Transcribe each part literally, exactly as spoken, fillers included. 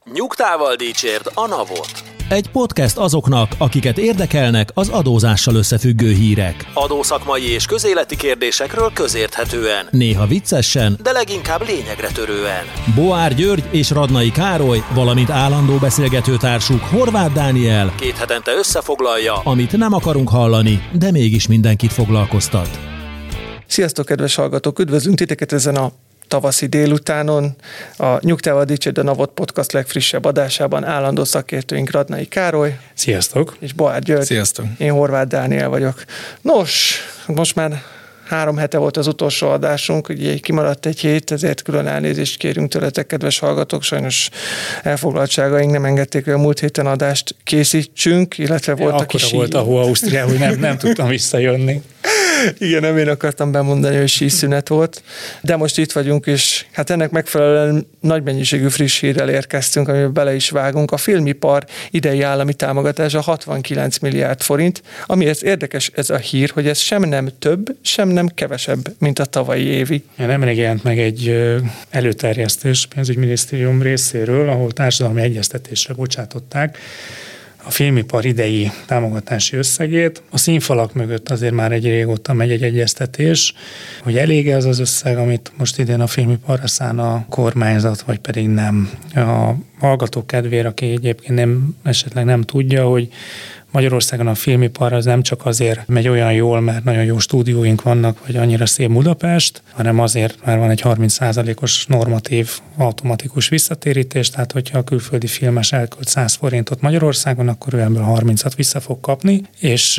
Nyugtával dicsérd a navot. Egy podcast azoknak, akiket érdekelnek az adózással összefüggő hírek. Adószakmai és közéleti kérdésekről közérthetően. Néha viccesen, de leginkább lényegre törően. Boár György és Radnai Károly, valamint állandó beszélgetőtársuk Horváth Dániel Két hetente összefoglalja, amit nem akarunk hallani, de mégis mindenkit foglalkoztat. Sziasztok, kedves hallgatók! Üdvözlünk titeket ezen a tavaszi délutánon. A Nyugtával dicsérd a navot podcast legfrissebb adásában állandó szakértőink Radnai Károly. Sziasztok! És Boár György. Sziasztok! Én Horváth Dániel vagyok. Nos, most már három hete volt az utolsó adásunk, ugye kimaradt egy hét, ezért külön elnézést kérünk tőletek, kedves hallgatók. Sajnos elfoglaltságaink nem engedték, hogy a múlt héten adást készítsünk, illetve volt, aki Akkora volt a hó Ausztriában, hogy nem, nem tudtam visszajönni. Igen, nem én akartam bemondani, hogy síszünet volt, de most itt vagyunk, és hát ennek megfelelően nagy mennyiségű friss hírrel érkeztünk, amiben bele is vágunk. A filmipar idei állami támogatása hatvankilenc milliárd forint, amiért érdekes ez a hír, hogy ez sem nem több, sem nem kevesebb, mint a tavalyi évi. Nemrég jelent meg egy előterjesztés pénzügyminisztérium részéről, ahol társadalmi egyeztetésre bocsátották a filmipar idei támogatási összegét. A színfalak mögött azért már egy régóta megy egy egyeztetés, hogy elég-e az az összeg, amit most idén a filmiparra szán a kormányzat, vagy pedig nem. A hallgatók kedvére, aki egyébként nem, esetleg nem tudja, hogy Magyarországon a filmipar az nem csak azért megy olyan jól, mert nagyon jó stúdióink vannak, vagy annyira szép Budapest, hanem azért, mert van egy harminc százalékos normatív automatikus visszatérítés, tehát hogyha a külföldi filmes elkölt száz forintot Magyarországon, akkor ő ebből harmincat vissza fog kapni, és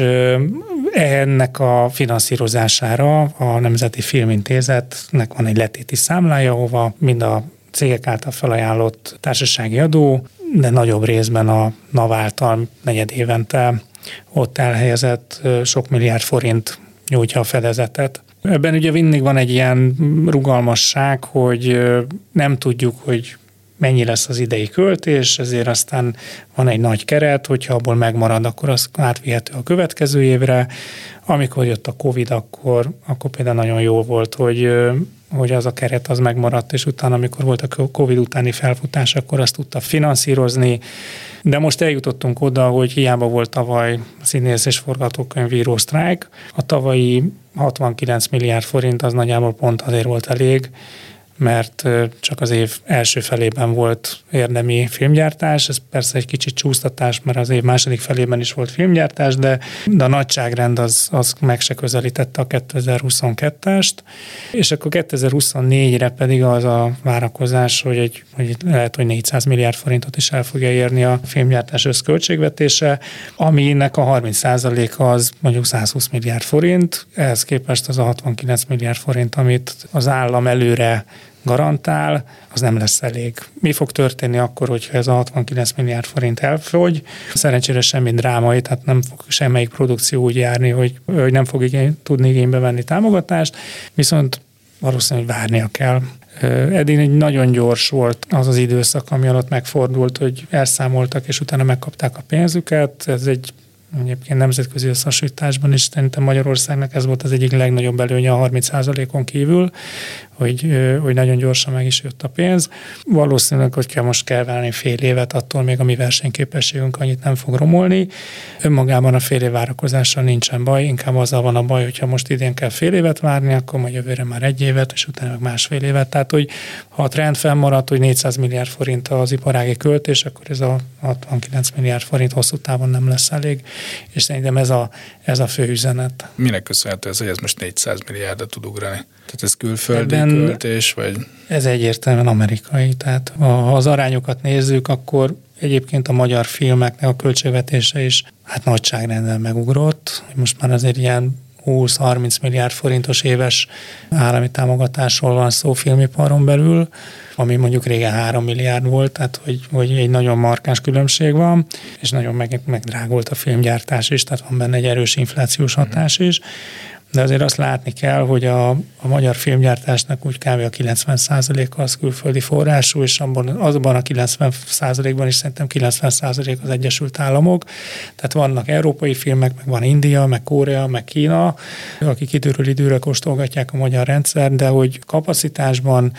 ennek a finanszírozására a Nemzeti Filmintézetnek van egy letéti számlája, ahova mind a cégek által felajánlott társasági adó, de nagyobb részben a NAV által negyed évente ott elhelyezett sok milliárd forint nyújtja a fedezetet. Ebben ugye mindig van egy ilyen rugalmasság, hogy nem tudjuk, hogy mennyi lesz az idei költés, ezért aztán van egy nagy keret, hogyha abból megmarad, akkor az átvihető a következő évre. Amikor jött a Covid, akkor, akkor például nagyon jó volt, hogy hogy az a keret az megmaradt, és utána, amikor volt a Covid utáni felfutás, akkor azt tudta finanszírozni. De most eljutottunk oda, hogy hiába volt tavaly színész és forgatókönyvíró sztrájk, a tavalyi hatvankilenc milliárd forint az nagyjából pont azért volt elég, mert csak az év első felében volt érdemi filmgyártás, ez persze egy kicsit csúsztatás, mert az év második felében is volt filmgyártás, de, de a nagyságrend az, az meg se közelítette a kétezer-huszonkettest, és akkor kétezer-huszonnégyre pedig az a várakozás, hogy, egy, hogy lehet, hogy négyszáz milliárd forintot is el fogja érni a filmgyártás összköltségvetése, aminek a harminc százaléka az mondjuk százhúsz milliárd forint, ehhez képest az a hatvankilenc milliárd forint, amit az állam előre garantál, az nem lesz elég. Mi fog történni akkor, hogyha ez a hatvankilenc milliárd forint elfogy? Szerencsére semmi drámai, tehát nem fog semmelyik produkció úgy járni, hogy, hogy nem fog igény, tudni igénybe venni támogatást, viszont valószínűleg várnia kell. Eddig egy nagyon gyors volt az az időszak, ami alatt megfordult, hogy elszámoltak, és utána megkapták a pénzüket. Ez egy egyébként nemzetközi összehasonlításban is szerintem Magyarországnak ez volt az egyik legnagyobb előnye a harminc százalékon kívül, hogy, hogy nagyon gyorsan meg is jött a pénz. Valószínűleg, hogy kell most kell várni fél évet, attól még a mi versenyképességünk annyit nem fog romolni. Önmagában a fél év várakozással nincsen baj, inkább azzal van a baj, hogyha most idén kell fél évet várni, akkor majd jövőre már egy évet, és utána meg másfél évet. Tehát, hogy ha a trend fennmarad, hogy négyszáz milliárd forint az iparági költés, akkor ez a hatvankilenc milliárd forint hosszú távon nem lesz elég, és szerintem ez a, ez a fő üzenet. Minek köszönhető ez, hogy ez most négyszáz milliárdra tud ugrani? Tehát ez külföldi Ebben költés, vagy? Ez egyértelműen amerikai. Tehát ha az arányokat nézzük, akkor egyébként a magyar filmeknek a költségvetése is hát nagyságrendel megugrott. Most már azért ilyen húsz-harminc milliárd forintos éves állami támogatásról van szó filmiparon belül, ami mondjuk régen három milliárd volt, tehát hogy, hogy egy nagyon markáns különbség van, és nagyon meg, megdrágult a filmgyártás is, tehát van benne egy erős inflációs hatás is. De azért azt látni kell, hogy a, a magyar filmgyártásnak úgy kb. A kilencven százaléka az külföldi forrású, és abban, azban a kilencven százalékban is szerintem kilencven százalék az Egyesült Államok. Tehát vannak európai filmek, meg van India, meg Korea, meg Kína, akik időről időre kóstolgatják a magyar rendszer, de hogy kapacitásban,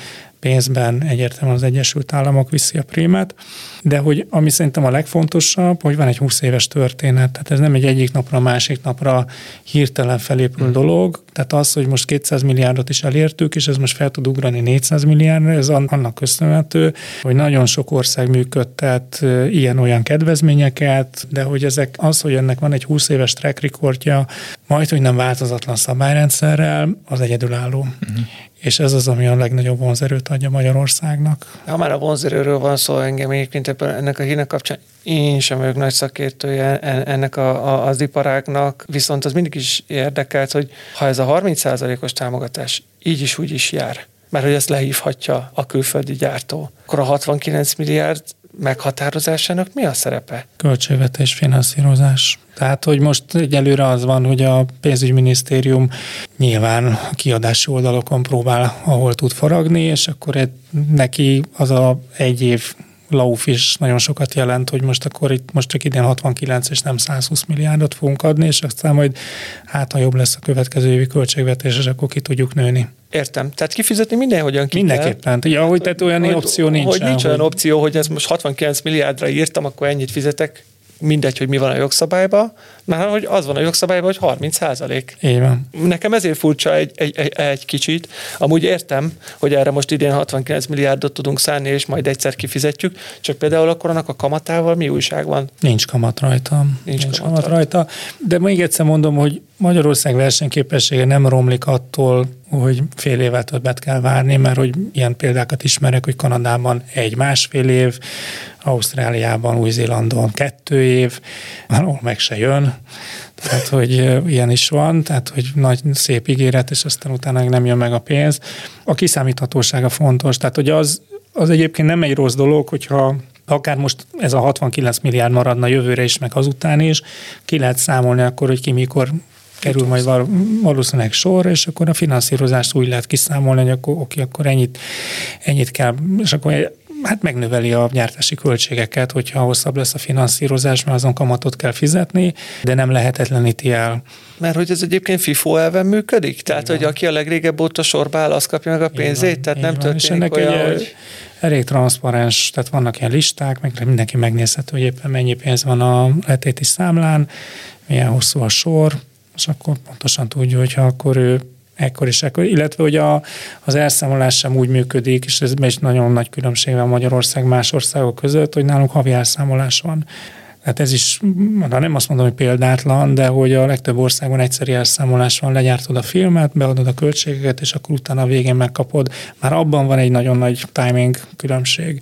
pénzben egyértelműen az Egyesült Államok viszi a prímet, de hogy ami szerintem a legfontosabb, hogy van egy húsz éves történet, tehát ez nem egy egyik napra, másik napra hirtelen felépül dolog, tehát az, hogy most kétszáz milliárdot is elértük, és ez most fel tud ugrani négyszáz milliárdra, ez annak köszönhető, hogy nagyon sok ország működtet ilyen-olyan kedvezményeket, de hogy ezek az, hogy ennek van egy húsz éves track recordja, majd, hogy nem változatlan szabályrendszerrel, az egyedülálló. Uh-huh. És ez az, ami a legnagyobb vonzerőt adja Magyarországnak. Ha már a vonzerőről van szó, engem egyébként ennek a hírnek kapcsán én sem vagyok nagy szakértője ennek a, a, az iparágnak, viszont az mindig is érdekelt, hogy ha ez a harminc százalékos támogatás így is úgy is jár, mert hogy ezt lehívhatja a külföldi gyártó, akkor a hatvankilenc milliárd meghatározásának mi a szerepe? Költségvetés finanszírozás. Tehát, hogy most egyelőre az van, hogy a pénzügyminisztérium nyilván a kiadási oldalokon próbál, ahol tud faragni, és akkor neki az a egy év lauf is nagyon sokat jelent, hogy most akkor itt most csak idén hatvankilenc és nem százhúsz milliárdot fogunk adni, és aztán majd hát, ha jobb lesz a következő évi költségvetés, és akkor ki tudjuk nőni. Értem. Tehát kifizetni mindenhogyan ki Mindenképpen. Ja, hogy tehát olyan hogy, opció nincs. Hogy nincs olyan opció, hogy ez most hatvankilenc milliárdra írtam, akkor ennyit fizetek, mindegy, hogy mi van a jogszabályban, mert hogy az van a jogszabályban, hogy harminc százalék. Így van. Nekem ezért furcsa egy, egy, egy, egy kicsit. Amúgy értem, hogy erre most idén hatvankilenc milliárdot tudunk szánni, és majd egyszer kifizetjük, csak például akkor annak a kamatával mi újság van? Nincs kamat rajta. Nincs, Nincs kamat, kamat rajta. De még egyszer mondom, hogy Magyarország versenyképessége nem romlik attól, hogy fél évvel többet kell várni, mert hogy ilyen példákat ismerek, hogy Kanadában egy másfél év, Ausztráliában, Új-Zélandon kettő év, ahol meg se jön. Tehát, hogy ilyen is van, tehát, hogy nagy, szép ígéret, és aztán utána nem jön meg a pénz. A kiszámíthatósága fontos, tehát, hogy az, az egyébként nem egy rossz dolog, hogyha akár most ez a hatvankilenc milliárd maradna jövőre is, meg azután is, ki lehet számolni akkor, hogy ki mikor kerül majd valószínűleg sor, és akkor a finanszírozást úgy lehet kiszámolni, hogy akkor, oké, akkor ennyit, ennyit kell, és akkor hát megnöveli a gyártási költségeket, hogyha hosszabb lesz a finanszírozás, mert azon kamatot kell fizetni, de nem lehetetleníti el. Mert hogy ez egyébként FIFO elven működik? Tehát, hogy aki a legrégebb óta sorba áll, az kapja meg a pénzét? Van, tehát nem van. Történik olyan, egy, hogy... Elég transzparens, tehát vannak ilyen listák, meg mindenki megnézhető, hogy éppen mennyi pénz van a letéti számlán, milyen hosszú a sor, és akkor pontosan tudja, hogyha akkor ő ekkor és ekkor, illetve hogy a, az elszámolás sem úgy működik, és ez is nagyon nagy különbség van Magyarország más országok között, hogy nálunk havi elszámolás van. Tehát ez is, nem azt mondom, hogy példátlan, de hogy a legtöbb országban egyszeri elszámolás van, legyártod a filmet, beadod a költségeket, és akkor utána a végén megkapod. Már abban van egy nagyon nagy timing különbség.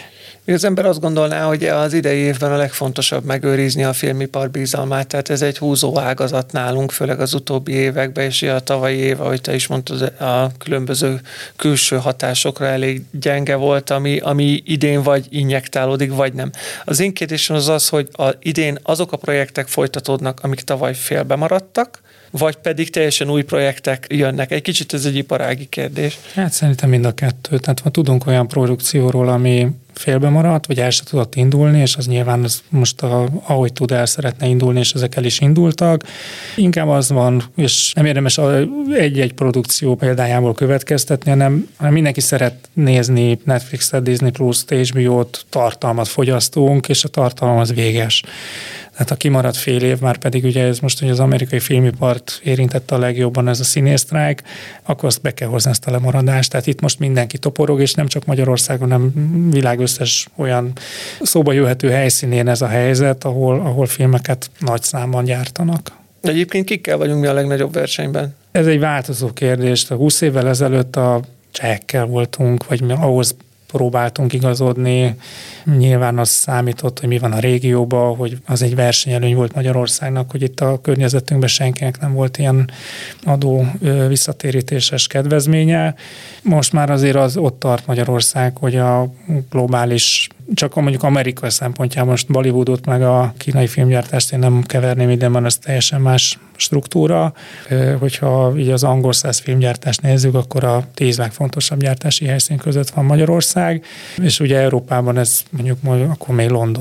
Az ember azt gondolná, hogy az idei évben a legfontosabb megőrizni a filmipar bizalmát, tehát ez egy húzó ágazat nálunk, főleg az utóbbi években, és a tavalyi év, ahogy te is mondtad, a különböző külső hatásokra elég gyenge volt, ami, ami idén vagy injektálódik, vagy nem. Az én kérdésem az az, hogy a, idén azok a projektek folytatódnak, amik tavaly félbe maradtak, vagy pedig teljesen új projektek jönnek. Egy kicsit ez egy iparági kérdés. Hát szerintem mind a kettő. Tehát ha tudunk olyan produkcióról, ami félbe maradt, vagy el se tudott indulni, és az nyilván az most a, ahogy tud, el szeretne indulni, és ezek el is indultak. Inkább az van, és nem érdemes egy-egy produkció példájából következtetni, hanem, hanem mindenki szeret nézni Netflixet, Disney Plus-t, há bé ó-t, tartalmat fogyasztunk, és a tartalom az véges. Tehát a kimaradt fél év, már pedig ugye ez most, hogy az amerikai filmipart érintette a legjobban ez a színészsztrájk, akkor azt be kell hozni ezt a lemaradást. Tehát itt most mindenki toporog, és nem csak Magyarországon, hanem világ összes olyan szóba jöhető helyszínén ez a helyzet, ahol, ahol filmeket nagy számban gyártanak. De egyébként kikkel vagyunk mi a legnagyobb versenyben? Ez egy változó kérdés. húsz évvel ezelőtt a csehekkel voltunk, vagy mi ahhoz próbáltunk igazodni. Nyilván az számított, hogy mi van a régióban, hogy az egy versenyelőny volt Magyarországnak, hogy itt a környezetünkben senkinek nem volt ilyen adó visszatérítéses kedvezménye. Most már azért az ott tart Magyarország, hogy a globális, csak mondjuk Amerika szempontjából most Bollywoodot meg a kínai filmgyártást én nem keverném ide, mert ez teljesen más struktúra. Hogyha így az angol száz filmgyártást nézzük, akkor a tíz legfontosabb gyártási helyszín között van Magyarország, és ugye Európában ez mondjuk akkor még London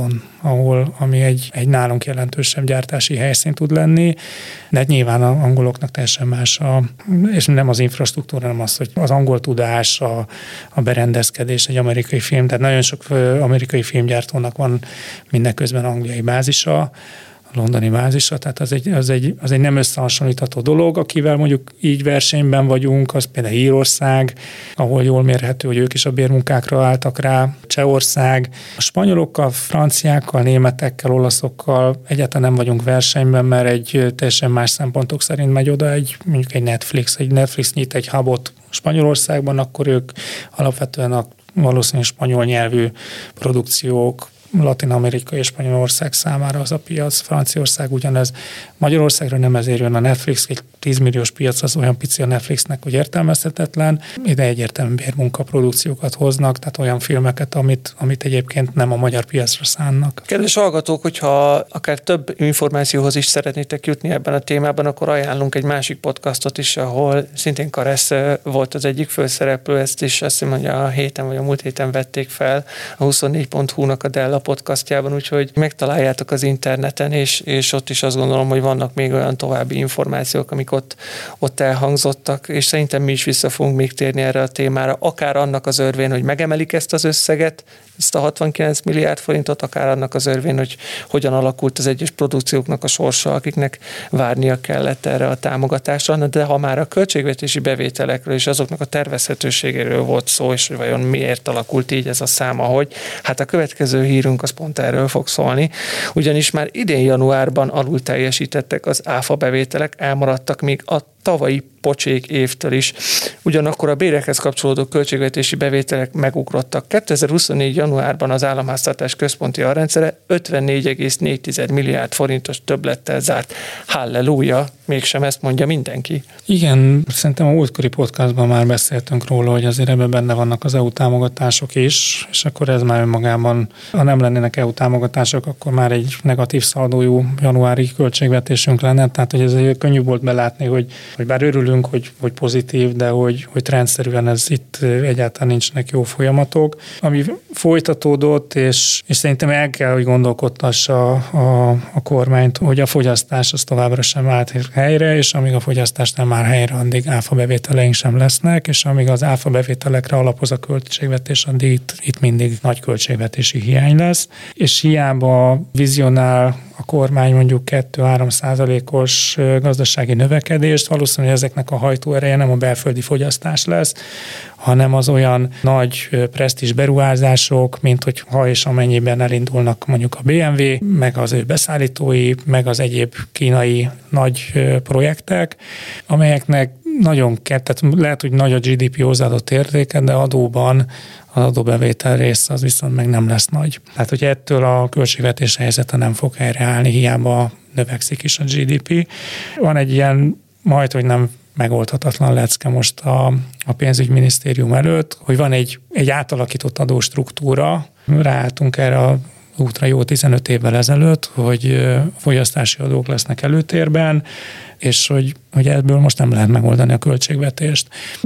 ahol, ami egy, egy nálunk jelentősebb gyártási helyszín tud lenni, de nyilván az angoloknak teljesen más, a, és nem az infrastruktúra, hanem az, hogy az angol tudás, a, a berendezkedés, egy amerikai film, tehát nagyon sok amerikai filmgyártónak van mindeközben angliai bázisa, londoni bázisa, tehát az egy, az, egy, az egy nem összehasonlítható dolog, akivel mondjuk így versenyben vagyunk, az például Írország, ahol jól mérhető, hogy ők is a bérmunkákra álltak rá, Csehország, a spanyolokkal, franciákkal, németekkel, olaszokkal egyáltalán nem vagyunk versenyben, mert egy teljesen más szempontok szerint megy oda egy, mondjuk egy Netflix, egy Netflix nyit egy hubot Spanyolországban, akkor ők alapvetően a valószínűleg spanyol nyelvű produkciók, Latin-Amerika és Spanyolország számára az a piac, Franciaország ugyanez. Magyarországra nem ezért jön a Netflix, egy tíz milliós piac az olyan pici a Netflixnek, hogy értelmezhetetlen. Ide egyértelműen bérmunkaprodukciókat hoznak, tehát olyan filmeket, amit, amit egyébként nem a magyar piacra szánnak. Kedves hallgatók, hogyha akár több információhoz is szeretnétek jutni ebben a témában, akkor ajánlunk egy másik podcastot is, ahol szintén Karesz volt az egyik főszereplő, ezt is azt hiszem, hogy a héten vagy a múlt héten vették fel a huszonnégy pont hu-nak a Della podcastjában, úgyhogy megtaláljátok az interneten, és, és ott is azt gondolom, hogy vannak még olyan további információk, amik ott, ott elhangzottak, és szerintem mi is vissza fogunk még térni erre a témára, akár annak az örvén, hogy megemelik ezt az összeget, ezt a hatvankilenc milliárd forintot, akár annak az örvén, hogy hogyan alakult az egyes produkcióknak a sorsa, akiknek várnia kellett erre a támogatásra, de ha már a költségvetési bevételekről és azoknak a tervezhetőségéről volt szó, és hogy vajon miért alakult így ez a szám, ahogy, hát a következő hírünk az pont erről fog szólni, ugyanis már idén januárban alul teljesítettek az áfa bevételek, elmaradtak még a tavalyi pocsék évtől is. Ugyanakkor a bérekhez kapcsolódó költségvetési bevételek megugrottak. kétezer-huszonnégy januárban az államháztartás központi alrendszere ötvennégy egész négy milliárd forintos többlettel zárt. Halleluja! Mégsem ezt mondja mindenki. Igen, szerintem a múltkori podcastban már beszéltünk róla, hogy azért ebben benne vannak az é u támogatások is, és akkor ez már önmagában, ha nem lennének é u támogatások, akkor már egy negatív szaldójú januári költségvetésünk lenne, tehát hogy ez egy könnyű volt belátni, hogy, hogy bár örülünk, hogy, hogy pozitív, de hogy, hogy trendszerűen ez itt egyáltalán nincsenek jó folyamatok. Ami folytatódott, és, és szerintem el kell, hogy gondolkodtassa a, a kormányt, hogy a fogyasztás az továbbra sem állt helyre, és amíg a fogyasztás nem áll helyre, addig áfa bevételeink sem lesznek, és amíg az áfa bevételekre alapoz a költségvetés, addig itt, itt mindig nagy költségvetési hiány lesz, és hiába vizionál a kormány mondjuk kettő-három százalékos gazdasági növekedést, valószínűleg ezeknek a hajtóereje nem a belföldi fogyasztás lesz, hanem az olyan nagy presztízs beruházások, mint hogy ha és amennyiben elindulnak mondjuk a bé em vé, meg az ő beszállítói, meg az egyéb kínai nagy projektek, amelyeknek nagyon kell, tehát lehet, hogy nagy a gé dé pé hozzáadott értéke, de adóban az adóbevétel rész az viszont meg nem lesz nagy. Tehát, hogy ettől a költségvetés helyzete nem fog helyreállni, hiába növekszik is a gé dé pé. Van egy ilyen majd, hogy nem megoldhatatlan lecke most a, a pénzügyminisztérium előtt, hogy van egy, egy átalakított adóstruktúra, ráálltunk erre a útra jó tizenöt évvel ezelőtt, hogy fogyasztási adók lesznek előtérben, és hogy, hogy ebből most nem lehet megoldani a költségvetést.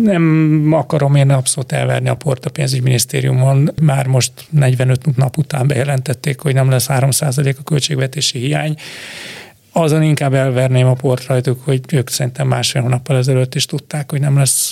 Nem akarom én abszolút elverni a port a pénzügyminisztériumon, már most negyvenöt nap után bejelentették, hogy nem lesz három százalék a költségvetési hiány. Azon inkább elverném a port rajtuk, hogy ők szerintem másfél hónappal ezelőtt is tudták, hogy nem lesz,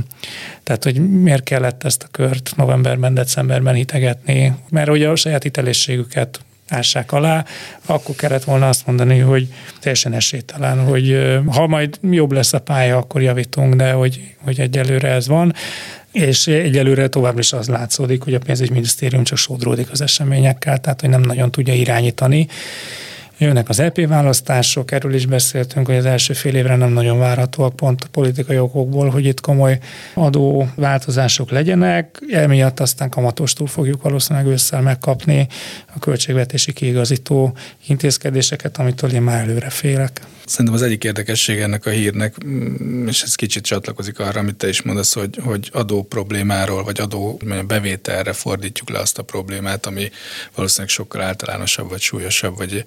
tehát hogy miért kellett ezt a kört novemberben, decemberben hitegetni, mert ugye a saját hitelességüket ássák alá, akkor kellett volna azt mondani, hogy teljesen esélytelen, hogy ha majd jobb lesz a pálya, akkor javítunk, de hogy, hogy egyelőre ez van. És egyelőre tovább is az látszódik, hogy a pénzügyminisztérium csak sodródik az eseményekkel, tehát hogy nem nagyon tudja irányítani. Jönnek az é pé választások, erről is beszéltünk, hogy az első fél évre nem nagyon várhatóak pont a politikai okokból, hogy itt komoly adóváltozások legyenek, emiatt aztán kamatostól fogjuk valószínűleg ősszel megkapni a költségvetési kiigazító intézkedéseket, amitől én már előre félek. Szerintem az egyik érdekesség ennek a hírnek, és ez kicsit csatlakozik arra, amit te is mondasz, hogy, hogy adó problémáról, vagy adó bevételre fordítjuk le azt a problémát, ami valószínűleg sokkal általánosabb, vagy súlyosabb, vagy ki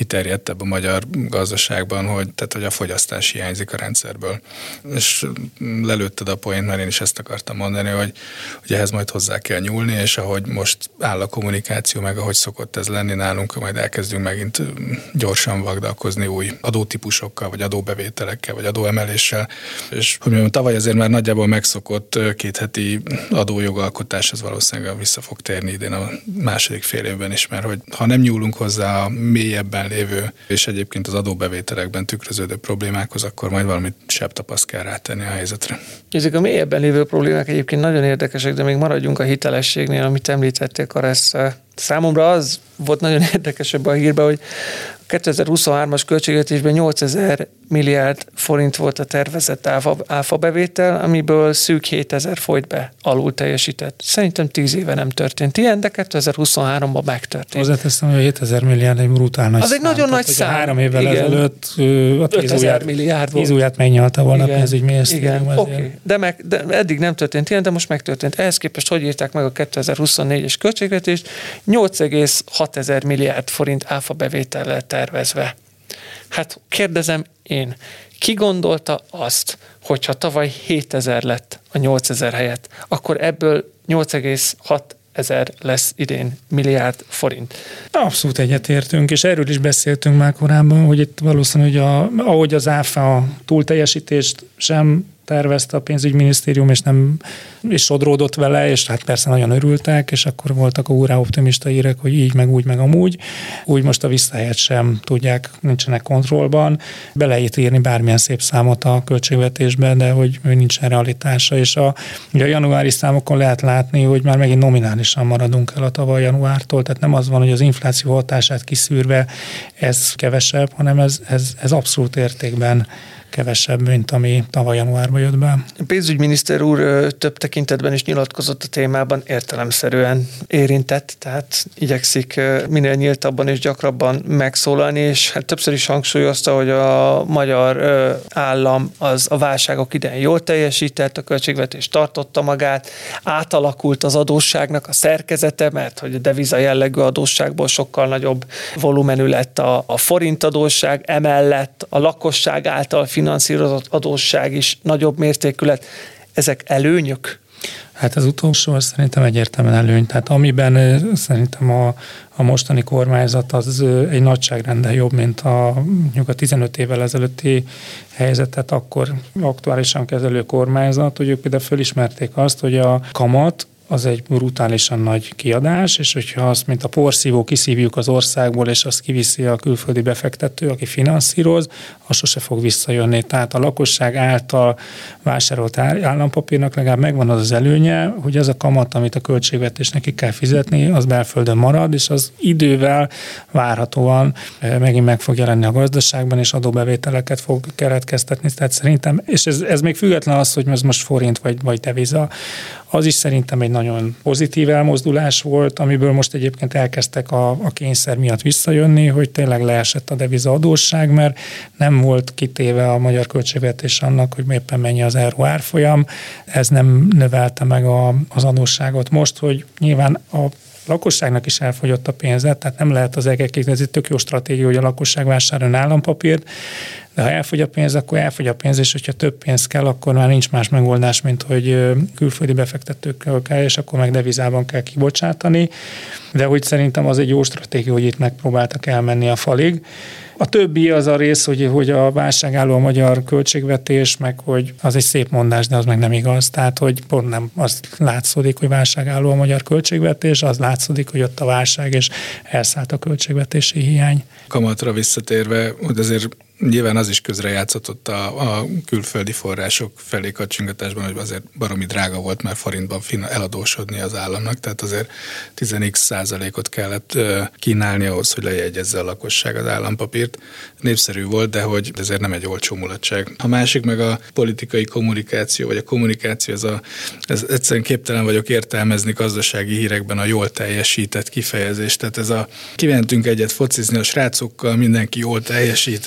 kiterjedtebb a magyar gazdaságban, hogy, tehát, hogy a fogyasztás hiányzik a rendszerből. És lelőtted a poént, mert én is ezt akartam mondani, hogy, hogy ehhez majd hozzá kell nyúlni, és ahogy most áll a kommunikáció, meg ahogy szokott ez lenni nálunk, majd elkezdünk megint gyorsan vagdalkozni új adótípusokkal, vagy adóbevételekkel, vagy adóemeléssel. És hogy mondjam, tavaly azért már nagyjából megszokott két heti adójogalkotás, az valószínűleg vissza fog térni idén a második fél évben is, mert hogy ha nem nyúlunk hozzá a mélyebben lévő, és egyébként az adóbevételekben tükröződő problémákhoz, akkor majd valamit sebb tapaszt kell rátenni a helyzetre. Ezek a mélyebben lévő problémák egyébként nagyon érdekesek, de még maradjunk a hitelességnél, amit említettél, Karesz. Számomra az volt nagyon érdekes ebben a hírben, hogy a kétezer-huszonhármas költségvetésben nyolcezer milliárd forint volt a tervezett áfa, áfa bevétel, amiből szűk hétezer folyt be, alul teljesített. Szerintem tíz éve nem történt ilyen, de kétezer-huszonháromban megtörtént. Hozzáteszem, hogy a hétezer milliárd egy brutál nagy az szám. egy nagyon Tehát, nagy szám. Három évvel igen. ezelőtt a tíz ujját, milliárd volt. Tíz ujját megnyalta volna a pénzügyminisztérium. Igen, okay. de, meg, de eddig nem történt ilyen, de most megtörtént. Ehhez képest hogy írták meg a kétezer-huszonnégyes költségvetést? nyolc egész hat ezer milliárd forint áfa bevétellel tervezve. Hát kérdezem én, ki gondolta azt, hogyha tavaly hétezer lett a nyolcezer helyett, akkor ebből nyolc egész hat ezer lesz idén milliárd forint. Abszolút egyetértünk, és erről is beszéltünk már korábban, hogy itt valószínű, hogy a, ahogy az áfa túlteljesítést sem tervezte a pénzügyminisztérium, és nem és sodródott vele, és hát persze nagyon örültek, és akkor voltak a úrá optimista hírek, hogy így, meg úgy, meg amúgy. Úgy most a visszahelyet sem tudják, nincsenek kontrollban. Be lehet írni bármilyen szép számot a költségvetésbe, de hogy nincsen realitása, és a, ugye a januári számokon lehet látni, hogy már megint nominálisan maradunk el a tavaly januártól, tehát nem az van, hogy az infláció hatását kiszűrve ez kevesebb, hanem ez, ez, ez abszolút értékben kevesebb, mint ami tavaly januárban jött be. A pénzügyminiszter úr több tekintetben is nyilatkozott a témában, értelemszerűen érintett, tehát igyekszik minél nyíltabban és gyakrabban megszólalni, és hát többször is hangsúlyozta, hogy a magyar állam az a válságok idején jól teljesített, a költségvetés tartotta magát, átalakult az adósságnak a szerkezete, mert hogy a deviza jellegű adósságból sokkal nagyobb volumenű lett a, a forint adósság, emellett a lakosság által finanszírozott adósság is nagyobb mértékű lett. Ezek előnyök? Hát az utolsó az szerintem egyértelműen előny. Tehát amiben szerintem a, a mostani kormányzat az egy nagyságrendel jobb, mint a, mondjuk a tizenöt évvel ezelőtti helyzetet akkor aktuálisan kezelő kormányzat, hogy ők például fölismerték azt, hogy a kamat az egy brutálisan nagy kiadás, és hogyha azt, mint a porszívó kiszívjuk az országból, és azt kiviszi a külföldi befektető, aki finanszíroz, az sose fog visszajönni. Tehát a lakosság által vásárolt állampapírnak legalább megvan az az előnye, hogy ez a kamat, amit a költségvetésnek ki kell fizetni, az belföldön marad, és az idővel várhatóan megint meg fog jelenni a gazdaságban, és adóbevételeket fog keletkeztetni. Tehát szerintem, és ez, ez még független az, hogy ez most forint vagy, vagy deviza, az is szerintem egy nagyon pozitív elmozdulás volt, amiből most egyébként elkezdtek a, a kényszer miatt visszajönni, hogy tényleg leesett a deviza adósság, mert nem volt kitéve a magyar költségvetés annak, hogy éppen mennyi az euró árfolyam, ez nem növelte meg a, az adósságot. Most, hogy nyilván a lakosságnak is elfogyott a pénze, tehát nem lehet az egekig, ez egy tök jó stratégia, hogy a lakosság vásároljon állampapírt, de ha elfogy a pénz, akkor elfogy a pénz, és hogyha több pénz kell, akkor már nincs más megoldás, mint hogy külföldi befektetőkkel kell, és akkor meg devizában kell kibocsátani. De hogy szerintem az egy jó stratégia, hogy itt megpróbáltak elmenni a falig. A többi az a rész, hogy, hogy a válságálló a magyar költségvetés, meg hogy az egy szép mondás, de az meg nem igaz. Tehát, hogy pont nem az látszódik, hogy válságálló a magyar költségvetés, az látszódik, hogy ott a válság, és elszállt a költségvetési hiány. Kamatra visszatérve, hogy azért nyilván az is közrejátszott a, a külföldi források felé kacsingatásban, hogy azért baromi drága volt már forintban eladósodni az államnak, tehát azért tíz x százalékot kellett kínálni ahhoz, hogy lejegyezze a lakosság az állampapírt. Népszerű volt, de hogy ezért nem egy olcsó mulatság. A másik meg a politikai kommunikáció, vagy a kommunikáció, ez, a, ez egyszerűen képtelen vagyok értelmezni gazdasági hírekben a jól teljesített kifejezést. Tehát ez a kimentünk egyet focizni a srácokkal, mindenki jól teljesített, így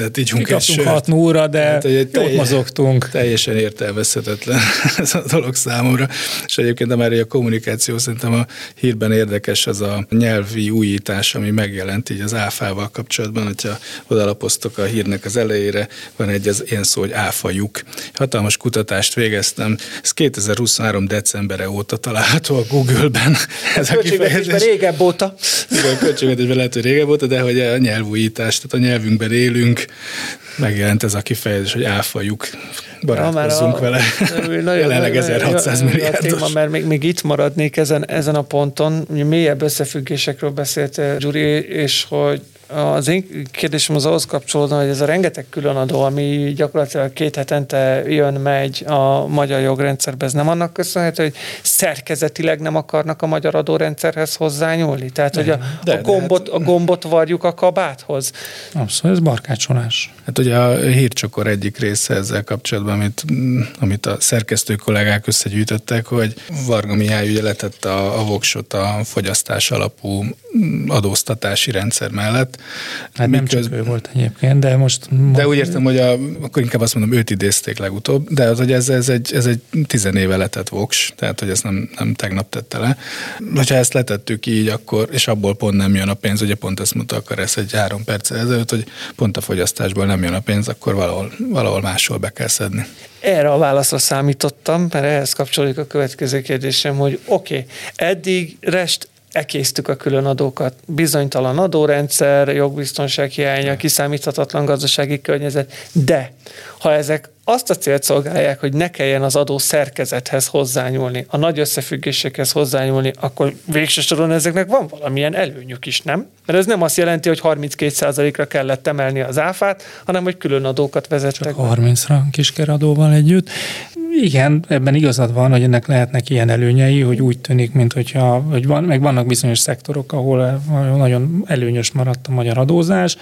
kikaptunk hat óra, de hát, jót telj, mozogtunk. Teljesen értelmezhetetlen ez a dolog számomra. És egyébként már a kommunikáció szerintem a hírben érdekes az a nyelvi újítás, ami megjelent így az áfával kapcsolatban, hogyha odalapoztok a hírnek az elejére, van egy az ilyen szó, hogy áfajuk. Hatalmas kutatást végeztem, ez kétezer-huszonhárom decembere óta található a Google-ben. Ez a kifejezés. Régebb óta. Igen, költségvetésben lehet, hogy régebb óta, de hogy a nyelvújítás, tehát a nyelvünkben élünk, megjelent ez a kifejezés, hogy áfajuk, barátkozzunk ja, vele. Jelenleg ezerhatszáz milliárdos. Téma, mert még, még itt maradnék ezen, ezen a ponton, mélyebb összefüggésekről beszélt Gyuri, és hogy az én kérdésem az ahhoz kapcsolódna, hogy ez a rengeteg különadó, ami gyakorlatilag két hetente jön, megy a magyar jogrendszerbe, ez nem annak köszönhető, hogy szerkezetileg nem akarnak a magyar adórendszerhez hozzányúlni? Tehát, de, hogy a, de, a, gombot, de hát, a gombot varjuk a kabáthoz? Abszolút, ez barkácsolás. Hát ugye a hírcsokor egyik része ezzel kapcsolatban, amit, amit a szerkesztő kollégák összegyűjtöttek, hogy Varga Mihály ugye letette a, a voksot a fogyasztás alapú adóztatási rendszer mellett. Hát nem csak ő volt egyébként, de most... De úgy értem, hogy a, akkor inkább azt mondom, őt idézték legutóbb, de az, hogy ez, ez egy, ez egy tizenéve letett voks, tehát hogy ezt nem, nem tegnap tette le. Ha ezt letettük így, akkor, és abból pont nem jön a pénz, ugye pont ezt mondta akar ez egy három perccel ezelőtt, hogy pont a fogyasztásból nem jön a pénz, akkor valahol, valahol máshol be kell szedni. Erre a válaszra számítottam, mert ehhez kapcsolódik a következő kérdésem, hogy oké, okay, eddig rest ekésztük a különadókat. Bizonytalan adórendszer, jogbiztonság hiánya, kiszámíthatatlan gazdasági környezet, de ha ezek azt a célt szolgálják, hogy ne kelljen az adó szerkezethez hozzányúlni, a nagy összefüggésekhez hozzányúlni, akkor végső soron ezeknek van valamilyen előnyük is, nem? Mert ez nem azt jelenti, hogy harminckét százalékra kellett emelni az áfát, hanem hogy külön adókat vezettek. Csak harmincra kiskeradóval együtt. Igen, ebben igazad van, hogy ennek lehetnek ilyen előnyei, hogy úgy tűnik, mint hogyha, hogy van, meg vannak bizonyos szektorok, ahol nagyon előnyös maradt a magyar adózás,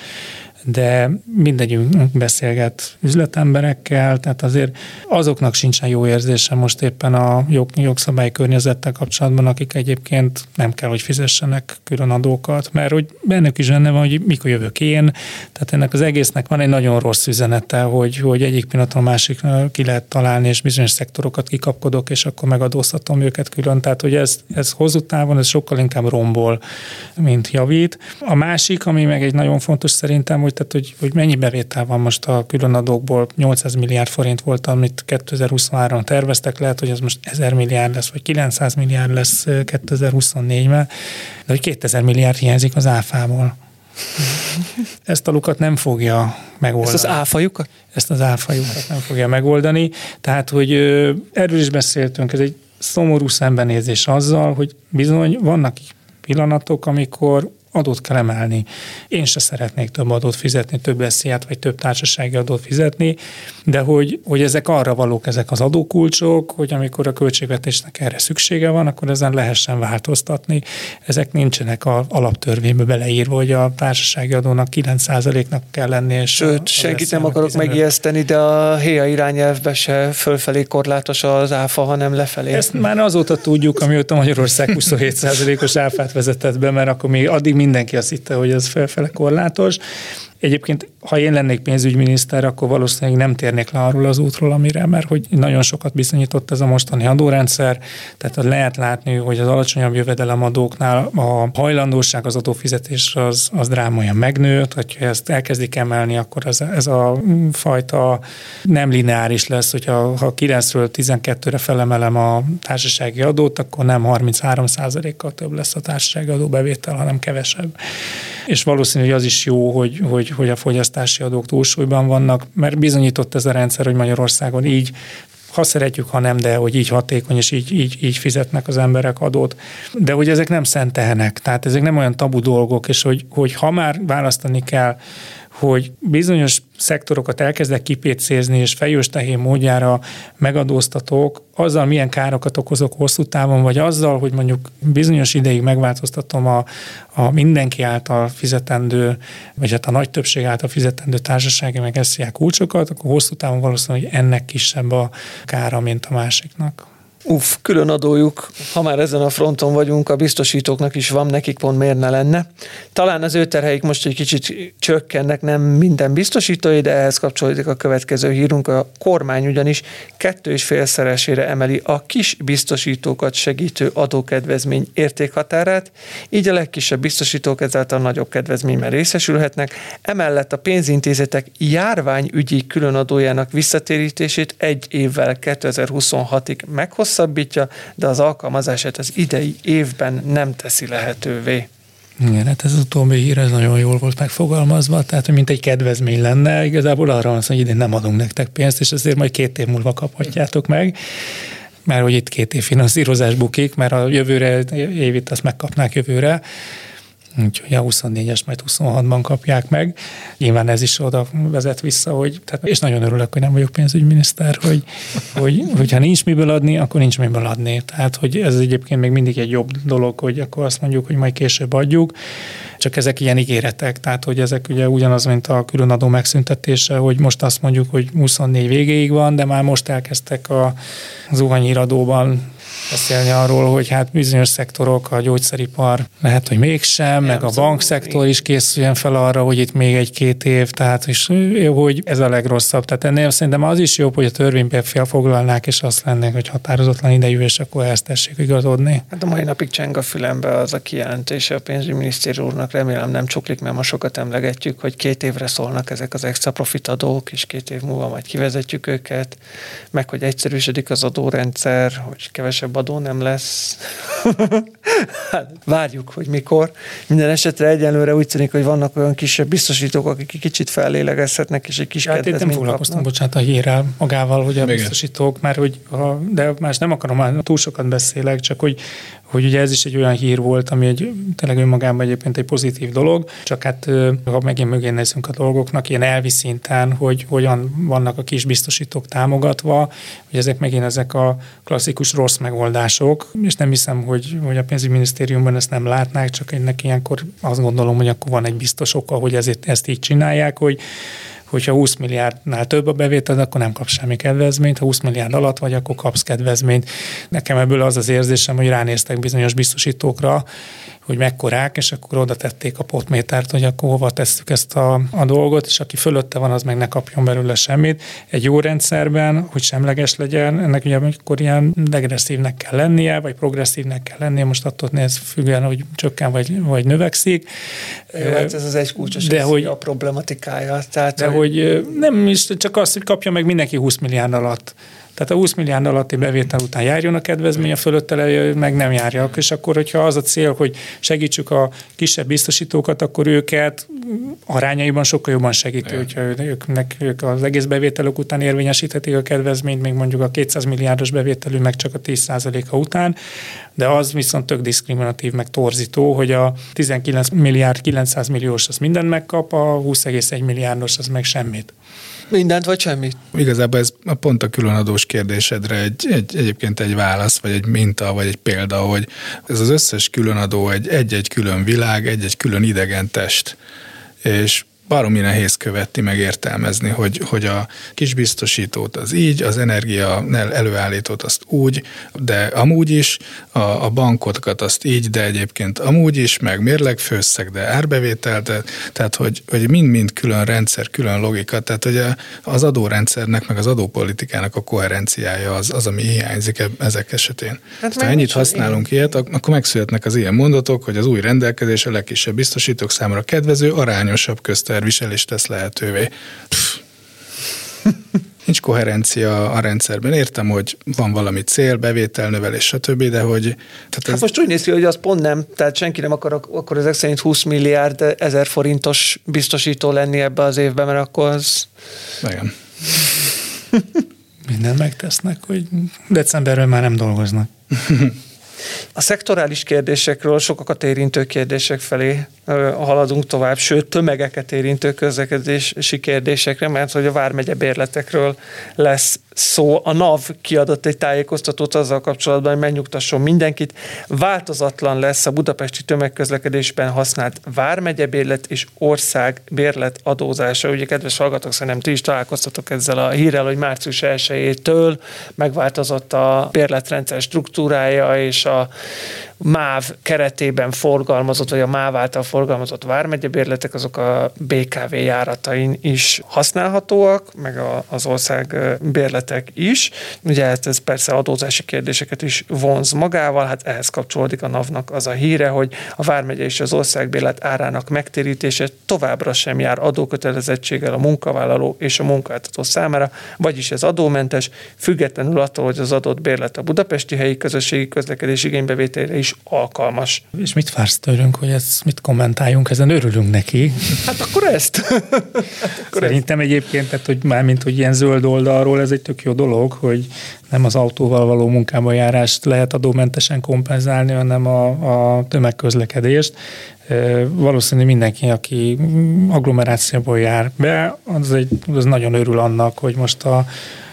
de mindegyünk beszélget üzletemberekkel, tehát azért azoknak sincsen jó érzése most éppen a jog, jogszabályi környezettel kapcsolatban, akik egyébként nem kell, hogy fizessenek külön adókat, mert hogy bennük is benne van, hogy mikor jövök én, tehát ennek az egésznek van egy nagyon rossz üzenete, hogy, hogy egyik pillanatban a másikra ki lehet találni, és bizonyos szektorokat kikapkodok, és akkor megadóztatom őket külön, tehát hogy ez, ez hosszú távon, ez sokkal inkább rombol, mint javít. A másik, ami meg egy nagyon fontos szerintem, hogy tehát, hogy, hogy mennyi bevétel van most a különadókból, nyolcszáz milliárd forint volt, amit kétezer-huszonháromra terveztek, lehet, hogy ez most ezer milliárd lesz, vagy kilencszáz milliárd lesz kétezer-huszonnégyben, de hogy kétezer milliárd hiányzik az áfából. Ezt a lukat nem fogja megoldani. Ezt az áfajukat? Ezt az áfajukat nem fogja megoldani. Tehát, hogy erről is beszéltünk, ez egy szomorú szembenézés azzal, hogy bizony vannak pillanatok, amikor adót kell emelni. Én se szeretnék több adót fizetni, több esziát vagy több társasági adót fizetni, de hogy, hogy ezek arra valók, ezek az adókulcsok, hogy amikor a költségvetésnek erre szüksége van, akkor ezen lehessen változtatni. Ezek nincsenek az alaptörvénybe beleírva, hogy a társasági adónak kilenc százaléknak kell lenni. És sőt, senkit nem akarok megijeszteni, de a héja irányelvben se fölfelé korlátos az áfa, hanem lefelé. Ezt már azóta tudjuk, amióta Magyarország huszonhét százalékos áfát vezetett be, mert akkor még addig mindenki azt hitte, hogy ez felfele korlátos. Egyébként, ha én lennék pénzügyminiszter, akkor valószínűleg nem térnék le arról az útról, amire, mert hogy nagyon sokat bizonyított ez a mostani adórendszer, tehát lehet látni, hogy az alacsonyabb jövedelemadóknál a hajlandóság az adófizetés az, az drámaian megnőtt, hogyha ezt elkezdik emelni, akkor ez, ez a fajta nem lineáris lesz, hogyha ha kilencről tizenkettőre felemelem a társasági adót, akkor nem harminchárom százalékkal több lesz a társasági adóbevétel, hanem kevesebb. És valószínű, hogy az is jó, hogy, hogy, hogy a fogyasztási adók túlsúlyban vannak, mert bizonyított ez a rendszer, hogy Magyarországon így, ha szeretjük, ha nem, de hogy így hatékony, és így, így, így fizetnek az emberek adót. De hogy ezek nem szent tehenek, tehát ezek nem olyan tabu dolgok, és hogy, hogy ha már választani kell, hogy bizonyos szektorokat elkezdek kipécézni, és fejős tehén módjára megadóztatok, azzal milyen károkat okozok hosszú távon, vagy azzal, hogy mondjuk bizonyos ideig megváltoztatom a, a mindenki által fizetendő, vagy hát a nagy többség által fizetendő társasági meg esziá kulcsokat, akkor hosszú távon valószínűleg ennek kisebb a kára, mint a másiknak. Uff, külön adójuk, ha már ezen a fronton vagyunk, a biztosítóknak is van, nekik pont miért ne lenne. Talán az ő terheik most egy kicsit csökkennek, nem minden biztosítói, de ehhez kapcsolódik a következő hírunk. A kormány ugyanis kettő és félszeresére emeli a kis biztosítókat segítő adókedvezmény értékhatárát, így a legkisebb biztosítók ezáltal nagyobb kedvezményben részesülhetnek. Emellett a pénzintézetek járványügyi különadójának visszatérítését egy évvel kétezer-huszonhatig meghosszabbítja, de az alkalmazását az idei évben nem teszi lehetővé. Igen, hát ez az utóbbi hír, ez nagyon jól volt megfogalmazva, tehát mint egy kedvezmény lenne, igazából arra van szó, hogy idén nem adunk nektek pénzt, és azért majd két év múlva kaphatjátok meg, mert hogy itt két év finanszírozás bukik, mert a jövőre évit azt megkapnák jövőre, úgyhogy a huszonnégyes majd huszonhatban kapják meg. Nyilván ez is oda vezet vissza, hogy, tehát, és nagyon örülök, hogy nem vagyok pénzügyminiszter, hogy, hogy, hogyha nincs miből adni, akkor nincs miből adni. Tehát, hogy ez egyébként még mindig egy jobb dolog, hogy akkor azt mondjuk, hogy majd később adjuk, csak ezek ilyen ígéretek, tehát, hogy ezek ugye ugyanaz, mint a különadó megszüntetése, hogy most azt mondjuk, hogy huszonnégy végéig van, de már most elkezdtek a zuhanyhíradóban beszélni arról, hogy hát bizonyos szektorok, a gyógyszeripar lehet, hogy mégsem, meg a bankszektor is készüljen fel arra, hogy itt még egy-két év, tehát is, hogy ez a legrosszabb. Tehát ennél szerintem az is jobb, hogy a törvényben felfoglalnák, és azt lennék, hogy határozatlan idejű, és akkor ezt tessék igazodni. Hát a mai napig cseng a fülembe az a kijelentése a pénzügyminiszter úrnak, remélem nem csuklik, mert ma sokat emlegetjük, hogy két évre szólnak ezek az extra profit adók, és két év múlva majd kivezetjük őket, meg hogy egyszerűsödik az adórendszer, hogy kevesebb adó nem lesz. Hát, várjuk, hogy mikor. Minden esetre egyenlőre úgy tűnik, hogy vannak olyan kisebb biztosítók, akik kicsit fellélegezhetnek, és egy kis hát kedvezményt nem foglalkoztam, bocsánat, a hírrel magával, hogy a igen. biztosítók, már hogy, ha, de más nem akarom, már túl sokat beszélek, csak hogy hogy ugye ez is egy olyan hír volt, ami egy, tényleg önmagában egyébként egy pozitív dolog, csak hát ha megint mögé nézzünk a dolgoknak, ilyen elvi szinten, hogy hogyan vannak a kis biztosítók támogatva, hogy ezek megint ezek a klasszikus rossz megoldások, és nem hiszem, hogy, hogy a pénzügyminisztériumban ezt nem látnák, csak ennek ilyenkor azt gondolom, hogy akkor van egy biztos oka, hogy ezért ezt így csinálják, hogy hogyha húsz milliárdnál több a bevétel, akkor nem kapsz semmi kedvezményt, ha húsz milliárd alatt vagy, akkor kapsz kedvezményt. Nekem ebből az az érzésem, hogy ránéztek bizonyos biztosítókra, hogy mekkorák, és akkor oda tették a potmétert, hogy akkor hova tesszük ezt a, a dolgot, és aki fölötte van, az meg ne kapjon belőle semmit. Egy jó rendszerben, hogy semleges legyen, ennek ugye akkor ilyen degresszívnek kell lennie, vagy progresszívnek kell lennie, most attól néz függően, hogy csökken vagy, vagy növekszik. Jó, hát ez az egy kulcsos de hogy, a problematikája. Tehát, de hogy, hogy nem is csak azt, hogy kapja meg mindenki húsz milliárd alatt. Tehát a húsz milliárd alatti bevétel után járjon a kedvezmény, a fölötte meg nem járja. És akkor, hogyha az a cél, hogy segítsük a kisebb biztosítókat, akkor őket arányaiban sokkal jobban segíti, hogyha őknek, ők az egész bevételük után érvényesíthetik a kedvezményt, még mondjuk a kétszáz milliárdos bevételű meg csak a tíz százaléka után, de az viszont tök diszkriminatív, meg torzító, hogy a tizenkilenc milliárd kilencszáz milliós az mindent megkap, a húsz egész egy milliárdos az meg semmit. Mindent vagy semmit? Igazából ez pont a különadós kérdésedre egy, egy, egyébként egy válasz, vagy egy minta, vagy egy példa, hogy ez az összes különadó egy, egy-egy külön világ, egy-egy külön idegen test. És baromi nehéz követni, meg értelmezni, hogy, hogy a kisbiztosítót az így, az energia előállítót azt úgy, de amúgy is, a, a bankokat azt így, de egyébként amúgy is, meg mérlegfőszeg, de árbevétel, de, tehát hogy, hogy mind-mind külön rendszer, külön logika, tehát hogy az adórendszernek, meg az adópolitikának a koherenciája az, az ami hiányzik ezek esetén. Hát ha ennyit használunk én. ilyet, akkor megszületnek az ilyen mondatok, hogy az új rendelkezés a legkisebb biztosítók számára kedvező, arányosabb közterviselést tesz lehetővé. Pff. Nincs koherencia a rendszerben. Értem, hogy van valami cél, bevételnövelés, stb., de hogy... Tehát hát ez... most úgy néz ki, hogy az pont nem, tehát senki nem akar akkor ezek szerint húsz milliárd ezer forintos biztosító lenni ebbe az évben, mert akkor az... Igen. Mindent megtesznek, hogy decemberről már nem dolgoznak. A szektorális kérdésekről sokakat érintő kérdések felé haladunk tovább, sőt tömegeket érintő közlekedési kérdésekre, mert hogy a vármegye bérletekről lesz szó, a NAV kiadott egy tájékoztatót azzal kapcsolatban, hogy megnyugtasson mindenkit. Változatlan lesz a budapesti tömegközlekedésben használt vármegyebérlet és országbérlet adózása. Ugye, kedves hallgatók, szerintem ti is találkoztatok ezzel a hírrel, hogy március elsejétől megváltozott a bérletrendszer struktúrája, és a MÁV keretében forgalmazott, vagy a MÁV által forgalmazott vármegyebérletek, azok a bé ká vé járatain is használhatóak, meg a, az ország bérletek is. Ugye hát ez persze adózási kérdéseket is vonz magával, hát ehhez kapcsolódik a NAV-nak az a híre, hogy a vármegye és az országbérlet árának megtérítése továbbra sem jár adókötelezettséggel a munkavállaló és a munkáltató számára, vagyis ez adómentes, függetlenül attól, hogy az adott bérlet a budapesti helyi közösségi közlekedés igénybevételére is alkalmas. És mit vársz tőlünk, hogy ezt mit kommentáljunk, ezen örülünk neki. Hát akkor ezt. akkor Szerintem ezt. Egyébként, tehát, hogy mármint, hogy ilyen zöld oldalról ez egy tök jó dolog, hogy nem az autóval való munkába járást lehet adómentesen kompenzálni, hanem a, a tömegközlekedést. Valószínű mindenki, aki agglomerációból jár be, az, egy, az nagyon örül annak, hogy most a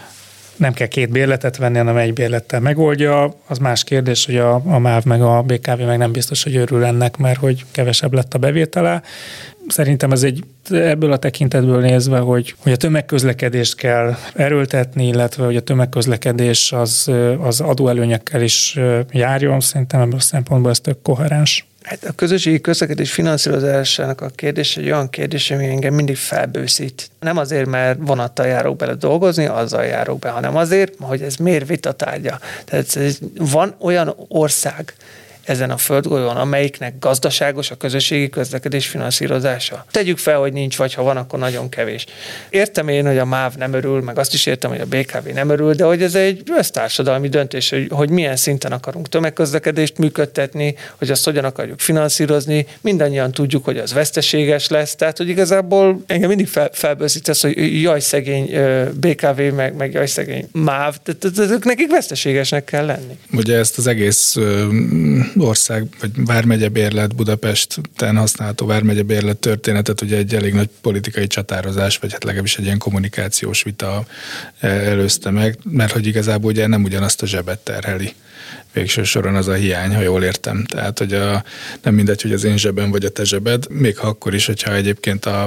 nem kell két bérletet venni, hanem egy bérlettel megoldja. Az más kérdés, hogy a, a MÁV meg a bé ká vé meg nem biztos, hogy örül ennek, mert hogy kevesebb lett a bevétele. Szerintem ez egy ebből a tekintetből nézve, hogy, hogy a tömegközlekedést kell erőltetni, illetve hogy a tömegközlekedés az, az adóelőnyekkel is járjon. Szerintem ebből a szempontból ez tök koherens. Hát a közösségi közlekedés finanszírozásának a kérdés egy olyan kérdés, ami engem mindig felbőszít. Nem azért, mert vonattal járok bele dolgozni, azzal járok be, hanem azért, hogy ez miért vitatárgya. Tehát van olyan ország ezen a földgolyón, amelyiknek gazdaságos a közösségi közlekedés finanszírozása. Tegyük fel, hogy nincs, vagy ha van, akkor nagyon kevés. Értem én, hogy a MÁV nem örül, meg azt is értem, hogy a bé ká vé nem örül, de hogy ez egy össztársadalmi döntés, hogy, hogy milyen szinten akarunk tömegközlekedést működtetni, hogy azt hogyan akarjuk finanszírozni, mindannyian tudjuk, hogy az veszteséges lesz, tehát hogy igazából engem mindig fel, felbőszít ez, hogy jaj szegény bé ká vé, meg, meg jaj szegény MÁV, tehát nekik veszteségesnek kell lenni. Ugye ezt az egész ország, vagy vármegyebérlet, Budapesten használható vármegyebérlet történetet, ugye egy elég nagy politikai csatározás, vagy hát legalábbis egy ilyen kommunikációs vita előzte meg, mert hogy igazából ugye nem ugyanazt a zsebet terheli végső soron az a hiány, ha jól értem. Tehát, hogy a, nem mindegy, hogy az én zsebem vagy a te zsebed, még ha akkor is, hogyha egyébként a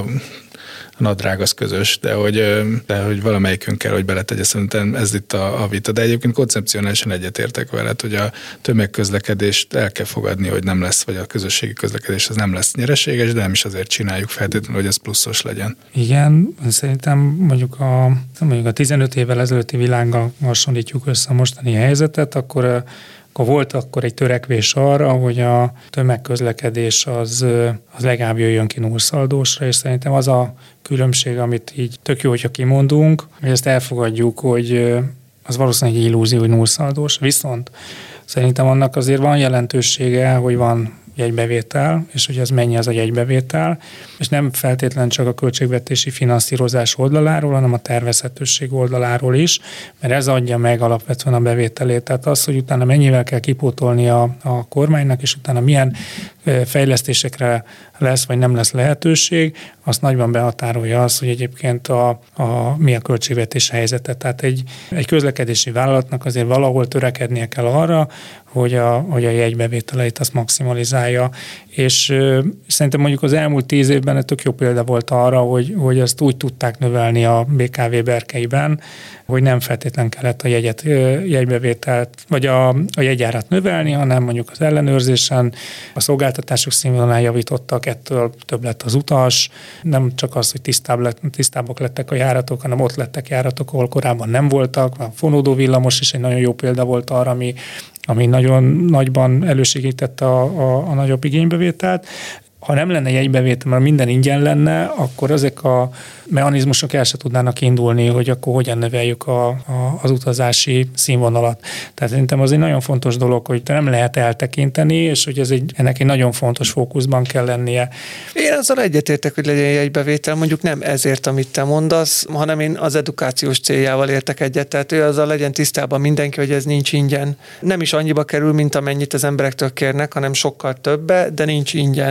a nadrág az közös, de hogy, de hogy valamelyikünk kell, hogy beletegye, szerintem ez itt a, a vita. De egyébként koncepcionálisan egyetértek veled, hogy a tömegközlekedést el kell fogadni, hogy nem lesz, vagy a közösségi közlekedés az nem lesz nyereséges, de nem is azért csináljuk feltétlenül, hogy ez pluszos legyen. Igen, szerintem mondjuk a, mondjuk a tizenöt évvel ezelőtti világgal hasonlítjuk össze a mostani helyzetet, akkor akkor volt akkor egy törekvés arra, hogy a tömegközlekedés az, az legalább jöjjön ki nullszaldósra, és szerintem az a különbség, amit így tök jó, hogyha kimondunk, hogy ezt elfogadjuk, hogy az valószínűleg egy illúzió, hogy nullszaldós. Viszont szerintem annak azért van jelentősége, hogy van jegybevétel, és hogy ez mennyi az a jegybevétel, és nem feltétlenül csak a költségvetési finanszírozás oldaláról, hanem a tervezhetőség oldaláról is, mert ez adja meg alapvetően a bevételét. Tehát az, hogy utána mennyivel kell kipótolni a, a kormánynak, és utána milyen fejlesztésekre lesz, vagy nem lesz lehetőség, azt nagyban behatárolja az, hogy egyébként a, a, mi a költségvetési helyzete. Tehát egy, egy közlekedési vállalatnak azért valahol törekednie kell arra, hogy a, hogy a jegybevételeit azt maximalizálja. És ö, szerintem mondjuk az elmúlt tíz évben tök jó példa volt arra, hogy, hogy ezt úgy tudták növelni a bé ká vé berkeiben, hogy nem feltétlen kellett a jegyet, jegybevételt, vagy a, a jegyárat növelni, hanem mondjuk az ellenőrzésen, a szolgáltatások színvonalán javítottak, ettől több lett az utas, nem csak az, hogy tisztább lett, tisztábbak lettek a járatok, hanem ott lettek járatok, ahol korábban nem voltak. A fonódó villamos is egy nagyon jó példa volt arra, ami, ami nagyon nagyban elősegítette a, a, a nagyobb igénybevételt. Ha nem lenne jegybevétel, mert minden ingyen lenne, akkor ezek a mechanizmusok el se tudnának indulni, hogy akkor hogyan növeljük a, a, az utazási színvonalat. Tehát szerintem az egy nagyon fontos dolog, hogy nem lehet eltekinteni, és hogy ez egy, ennek egy nagyon fontos fókuszban kell lennie. Én azzal egyetértek, hogy legyen jegybevétel, mondjuk nem ezért, amit te mondasz, hanem én az edukációs céljával értek egyet, tehát ő azzal legyen tisztában mindenki, hogy ez nincs ingyen. Nem is annyiba kerül, mint amennyit az emberektől kérnek, hanem sokkal többe, de nincs ingyen. És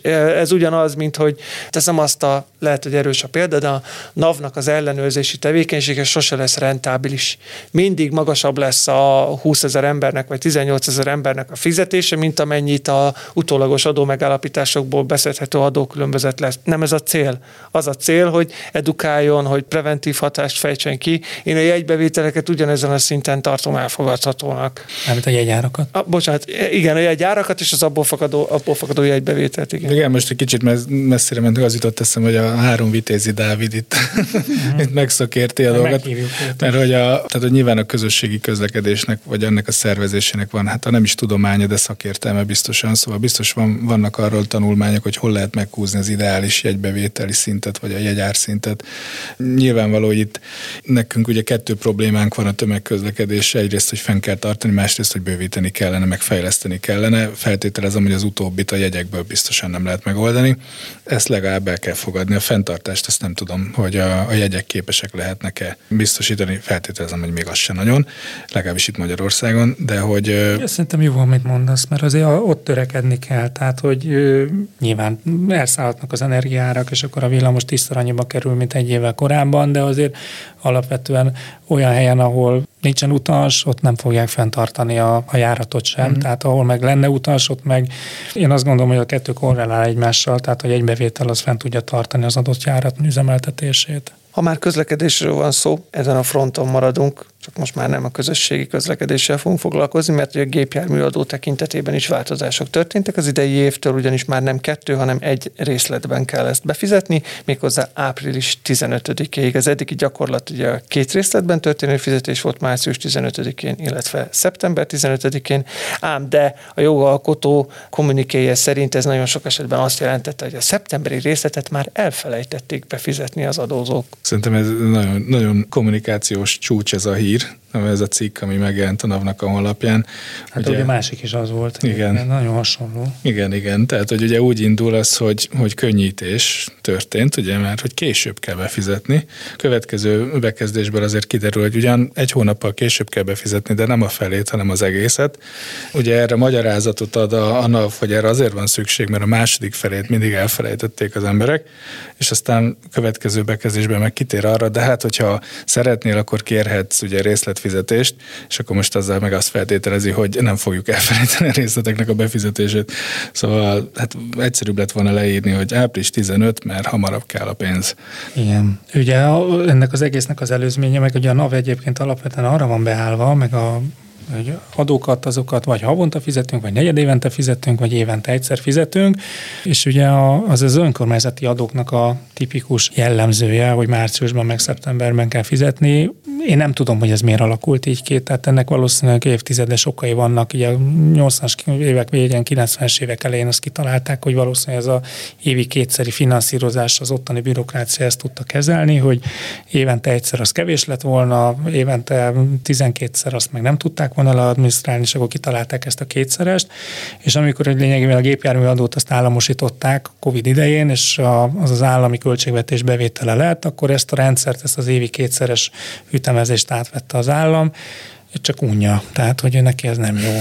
Ez ugyanaz, mint hogy teszem azt a, lehet, hogy erős a példa, de a NAV-nak az ellenőrzése tevékenysége sose lesz rentábilis. Mindig magasabb lesz a húszezer embernek, vagy tizennyolcezer embernek a fizetése, mint amennyit a utólagos adómegállapításokból beszedhető adókülönbözet lesz. Nem ez a cél. Az a cél, hogy edukáljon, hogy preventív hatást fejtsen ki. Én a jegybevételeket ugyanezen a szinten tartom elfogadhatónak. Mármint a jegyárakat? A, bocsánat, igen, a jegyárakat és az abból fakadó, abból fakadó jegybevételt. Igen. igen, most egy kicsit messzire mentünk, az jutott eszem, hogy a három vitézi Dávid itt, mm. itt megszakérti a dolgot. Mert hogy, a, tehát, hogy nyilván a közösségi közlekedésnek, vagy ennek a szervezésének van, hát ha nem is tudománya, de szakértelme biztosan, szóval biztos van, vannak arról tanulmányok, hogy hol lehet meghúzni az ideális jegybevételi szintet, vagy a jegyárszintet. Nyilvánvaló, hogy itt nekünk ugye kettő problémánk van a tömegközlekedéssel, egyrészt, hogy fenn kell tartani, másrészt, hogy bővíteni kellene, meg fejleszteni kellene. Feltételezem, hogy az utóbbit a jegyekből biztosan nem lehet megoldani. Ezt legalább el kell fogadni. A fenntartást ezt nem tudom, hogy a, a jegyek képesek lehetnek-e biztosítani. Feltételezem, hogy még az se nagyon, legalábbis itt Magyarországon, de hogy... Ö... Szerintem jó, amit mondasz, mert azért ott törekedni kell, tehát, hogy ö, nyilván elszállhatnak az energiárak, és akkor a villamos tízszer annyiba kerül, mint egy évvel korábban, de azért alapvetően olyan helyen, ahol nincsen utas, ott nem fogják fenntartani a, a járatot sem, mm-hmm. tehát ahol meg lenne utas, ott meg én azt gondolom, hogy a kettő korrelál egymással, tehát hogy egy bevétel az fent tudja tartani az adott járat üzemeltetését. Ha már közlekedésről van szó, ezen a fronton maradunk, csak most már nem a közösségi közlekedéssel fogunk foglalkozni, mert a gépjárműadó tekintetében is változások történtek. Az idei évtől ugyanis már nem kettő, hanem egy részletben kell ezt befizetni, méghozzá április tizenötödikéig. Az eddigi gyakorlat ugye két részletben történő fizetés volt március tizenötödikén, illetve szeptember tizenötödikén, ám de a jogalkotó kommunikéje szerint ez nagyon sok esetben azt jelentette, hogy a szeptemberi részletet már elfelejtették befizetni az adózók. Szerintem ez nagyon, nagyon kommunikációs csúcs ez a hír, ez a cikk, ami megjelent a NAV-nak a honlapján. Hát ugye, ugye másik is az volt. Igen. Igen, nagyon hasonló. Igen, igen. Tehát, hogy ugye úgy indul az, hogy, hogy könnyítés történt, ugye, mert hogy később kell befizetni. Következő bekezdésből azért kiderül, hogy ugyan egy hónappal később kell befizetni, de nem a felét, hanem az egészet. Ugye erre magyarázatot ad a, a NAV, hogy erre azért van szükség, mert a második felét mindig elfelejtették az emberek, és aztán következő bekezdésben meg kitér arra, de hát, hogyha szeretnél, akkor kérhetsz ugye részletfizetést, és akkor most azzal meg azt feltételezi, hogy nem fogjuk elfelejteni a részleteknek a befizetését. Szóval hát egyszerűbb lett volna leírni, hogy április tizenötödike, mert hamarabb kell a pénz. Igen. Ugye ennek az egésznek az előzménye, meg ugye a NAV egyébként alapvetően arra van beállva, meg a hogy adókat, azokat vagy havonta fizetünk, vagy negyedévente fizetünk, vagy évente egyszer fizetünk, és ugye az az önkormányzati adóknak a tipikus jellemzője, hogy márciusban meg szeptemberben kell fizetni. Én nem tudom, hogy ez miért alakult így ki, tehát ennek valószínűleg évtizedes okai vannak, ugye a nyolcvanas évek végén, kilencvenes évek elején azt kitalálták, hogy valószínűleg ez a évi kétszeri finanszírozás az ottani bürokrácia ezt tudta kezelni, hogy évente egyszer az kevés lett volna, évente tizenkétszer azt meg nem tudták volna leadminisztrálni, és akkor kitalálták ezt a kétszerest, és amikor lényegében a gépjárműadót azt államosították Covid idején, és az az állami költségvetés bevétele lett, akkor ezt a rendszert, ezt az évi kétszeres ütemezést átvette az állam, csak unja, tehát, hogy neki ez nem jó.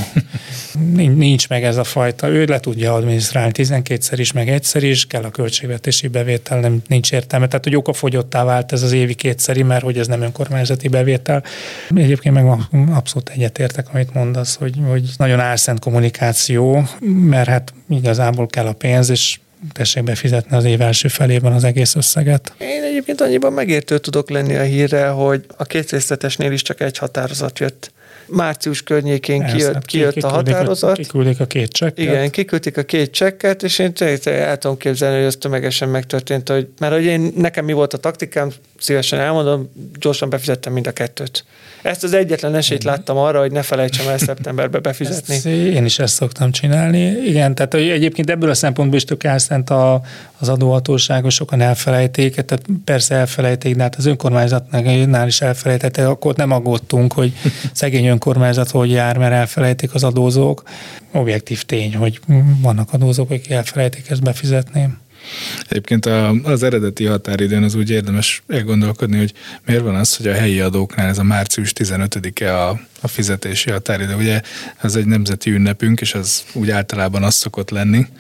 Nincs meg ez a fajta, ő le tudja adminisztrálni tizenkétszer is, meg egyszer is, kell a költségvetési bevétel, nem, nincs értelme. Tehát, hogy okafogyottá vált ez az évi kétszeri, mert hogy ez nem önkormányzati bevétel. Egyébként meg abszolút egyetértek, amit mondasz, hogy, hogy nagyon álszent kommunikáció, mert hát igazából kell a pénz, és tessék befizetni az év első felében az egész összeget. Én egyébként annyiban megértő tudok lenni a hírrel, hogy a két részletesnél is csak egy határozat jött. Március környékén kijött, kijött a határozat. Kiküldik a két csekket. Igen, kiküldték a két csekket, és én el tudom képzelni, hogy ez tömegesen megtörtént, hogy, mert hogy én, nekem mi volt a taktikám, szívesen elmondom, gyorsan befizettem mind a kettőt. Ezt az egyetlen esélyt láttam arra, hogy ne felejtsem el szeptemberbe befizetni. Ezt, én is ezt szoktam csinálni. Igen, tehát egyébként ebből a szempontból is tök álszent a, az adóhatóságos, sokan elfelejték, tehát persze elfelejték, de hát az önkormányzatnál is elfelejtettek, akkor nem aggódtunk, hogy szegény önkormányzat hogy jár, mert elfelejtik az adózók. Objektív tény, hogy vannak adózók, akik elfelejtik ezt befizetni. Egyébként az eredeti határidőn az úgy érdemes elgondolkodni, hogy miért van az, hogy a helyi adóknál ez a március tizenötödike a, a fizetési határidő. Ugye ez egy nemzeti ünnepünk, és az úgy általában az szokott lenni,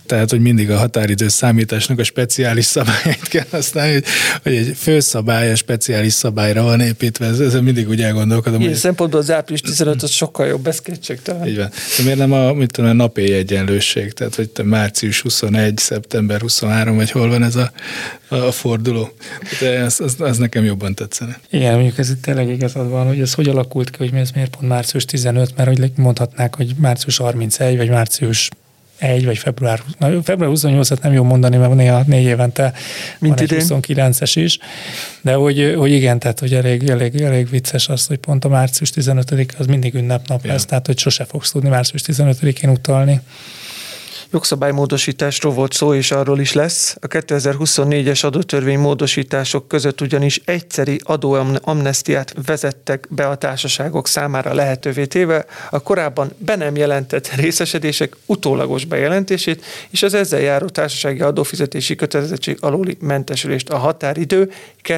Tehát, hogy mindig a határidő számításnak a speciális szabályait kell használni, hogy, hogy egy főszabály, a speciális szabályra van építve, ezzel mindig úgy elgondolkodom. Ilyen hogy szempontból az április tizenöt az sokkal jobb, ez kétségtelen. Így van. De miért nem a, mit tudom, a napi egyenlőség, tehát hogy te március huszonegy, szeptember huszonhárom, vagy hol van ez a, a forduló. De az, az, az nekem jobban tetszene. Igen, mondjuk ez itt tényleg igazad van, hogy ez hogy alakult ki, hogy ez miért pont március tizenöt, mert hogy mondhatnák, hogy március harmincegy, vagy március egy, vagy február, na, február huszonnyolcat nem jó mondani, mert néha négy évente mint van idén. egy huszonkilences is, de hogy, hogy igen, tehát hogy elég, elég, elég vicces az, hogy pont a március tizenötödik az mindig ünnepnap lesz, ja. Tehát hogy sose fogsz tudni március tizenötödikén utalni. Jogszabálymódosításról volt szó, és arról is lesz. A kétezer-huszonnégyes adótörvény módosítások között ugyanis egyszeri adóamnesztiát vezettek be a társaságok számára lehetővé téve, a korábban be nem jelentett részesedések utólagos bejelentését, és az ezzel járó társasági adófizetési kötelezettség alóli mentesülést. A határidő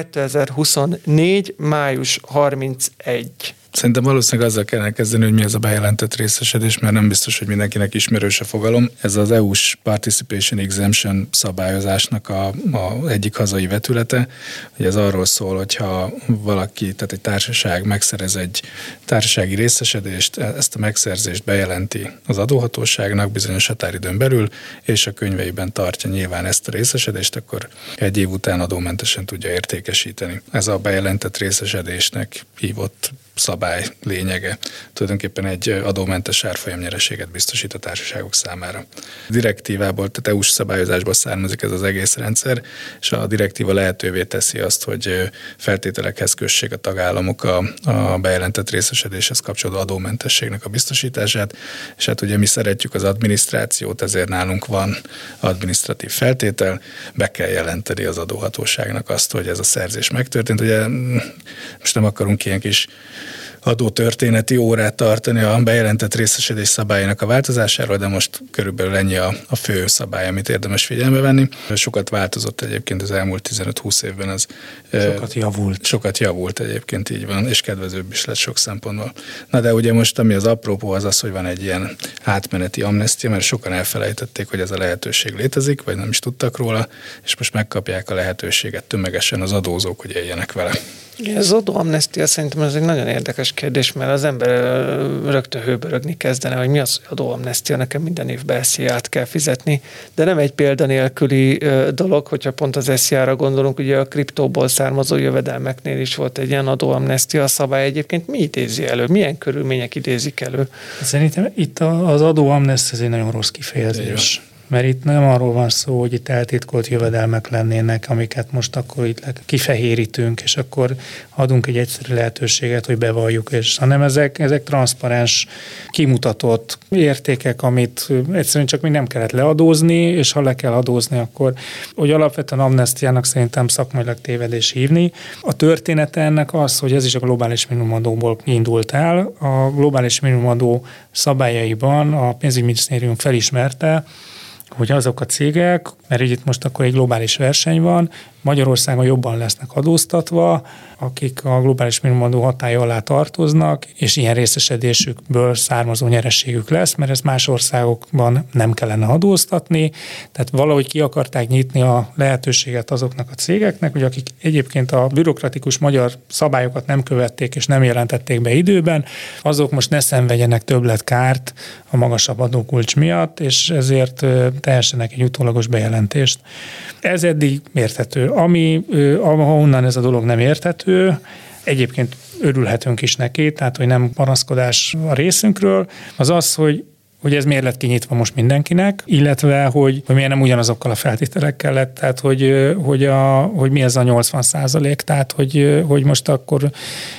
kétezer-huszonnégy. május harmincegy. Szerintem valószínűleg azzal kellene kezdeni, hogy mi ez a bejelentett részesedés, mert nem biztos, hogy mindenkinek ismerős a fogalom. Ez az é u-s Participation Exemption szabályozásnak a, a egyik hazai vetülete, hogy ez arról szól, hogyha valaki, tehát egy társaság megszerez egy társasági részesedést, ezt a megszerzést bejelenti az adóhatóságnak bizonyos határidőn belül, és a könyveiben tartja nyilván ezt a részesedést, akkor egy év után adómentesen tudja értékesíteni. Ez a bejelentett részesedésnek hívott szabály lényege. Tulajdonképpen egy adómentes árfolyamnyereséget biztosít a társaságok számára. A direktívából, tehát é u-s szabályozásból származik ez az egész rendszer, és a direktíva lehetővé teszi azt, hogy feltételekhez kössék a tagállamok a, a bejelentett részesedéshez kapcsolódó adómentességnek a biztosítását, és hát ugye mi szeretjük az adminisztrációt, ezért nálunk van adminisztratív feltétel, be kell jelenteni az adóhatóságnak azt, hogy ez a szerzés megtörtént. Ugye most nem akarunk ilyen kis adótörténeti órát tartani a bejelentett részesedés szabályának a változásáról, de most körülbelül ennyi a, a fő szabály, amit érdemes figyelembe venni. Sokat változott egyébként az elmúlt tizenöt-húsz évben. Az, sokat javult. Sokat javult egyébként, így van, és kedvezőbb is lett sok szempontból. Na de ugye most, ami az apropó, az az, hogy van egy ilyen átmeneti amnestia, mert sokan elfelejtették, hogy ez a lehetőség létezik, vagy nem is tudtak róla, és most megkapják a lehetőséget tömegesen az adózók, hogy éljenek vele. Az adóamnestia szerintem ez egy nagyon érdekes kérdés, mert az ember rögtön hőbörögni kezdene, hogy mi az, hogy adóamnestia, nekem minden évben es zé á-t kell fizetni, de nem egy példanélküli dolog, hogyha pont az es zé á-ra gondolunk, ugye a kriptóból származó jövedelmeknél is volt egy ilyen adóamnestia szabály. Egyébként mi idézi elő? Milyen körülmények idézik elő? Szerintem itt az adóamnestia ez egy nagyon rossz kifejezés. Mert itt nem arról van szó, hogy itt eltitkolt jövedelmek lennének, amiket most akkor itt kifehérítünk, és akkor adunk egy egyszerű lehetőséget, hogy bevalljuk, és hanem ezek, ezek transzparens, kimutatott értékek, amit egyszerűen csak még nem kellett leadózni, és ha le kell adózni, akkor, hogy alapvetően amnestiának szerintem szakmailag tévedés hívni. A története ennek az, hogy ez is a globális minimumadóból indult el. A globális minimumadó szabályaiban a pénzügyminisztérium felismerte, hogy azok a cégek, mert itt most akkor egy globális verseny van, Magyarországon jobban lesznek adóztatva, akik a globális minimumadó hatálya alá tartoznak, és ilyen részesedésükből származó nyerességük lesz, mert ezt más országokban nem kellene adóztatni. Tehát valahogy ki akarták nyitni a lehetőséget azoknak a cégeknek, hogy akik egyébként a bürokratikus magyar szabályokat nem követték és nem jelentették be időben, azok most ne szenvedjenek többletkárt a magasabb adókulcs miatt, és ezért tehessenek egy utólagos bejelentést. Ez eddig érthető. Ami, ahonnan ez a dolog nem érthető, egyébként örülhetünk is neki, tehát hogy nem panaszkodás a részünkről, az az, hogy hogy ez miért lett kinyitva most mindenkinek, illetve, hogy, hogy miért nem ugyanazokkal a feltételekkel lett, tehát hogy, hogy, a, hogy mi ez a nyolcvan százalék, tehát hogy, hogy most akkor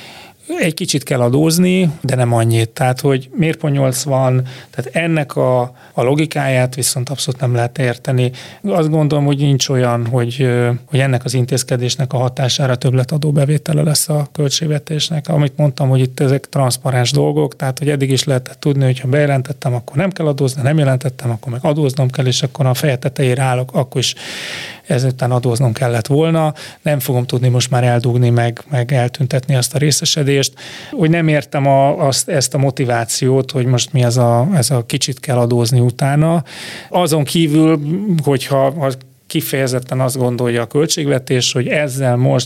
egy kicsit kell adózni, de nem annyit. Tehát, hogy miért pont nyolcvan, tehát ennek a, a logikáját viszont abszolút nem lehet érteni. Azt gondolom, hogy nincs olyan, hogy, hogy ennek az intézkedésnek a hatására többletadóbevétele lesz a költségvetésnek. Amit mondtam, hogy itt ezek transzparens dolgok, tehát, hogy eddig is lehetett tudni, hogy ha bejelentettem, akkor nem kell adózni, nem jelentettem, akkor meg adóznom kell, és akkor a feje tetejére állok, akkor is ezután adóznom kellett volna. Nem fogom tudni most már eldugni, meg, meg eltüntetni azt a részesedést, kérdést, hogy nem értem a, azt, ezt a motivációt, hogy most mi ez a, ez a kicsit kell adózni utána. Azon kívül, hogyha ha kifejezetten azt gondolja a költségvetés, hogy ezzel most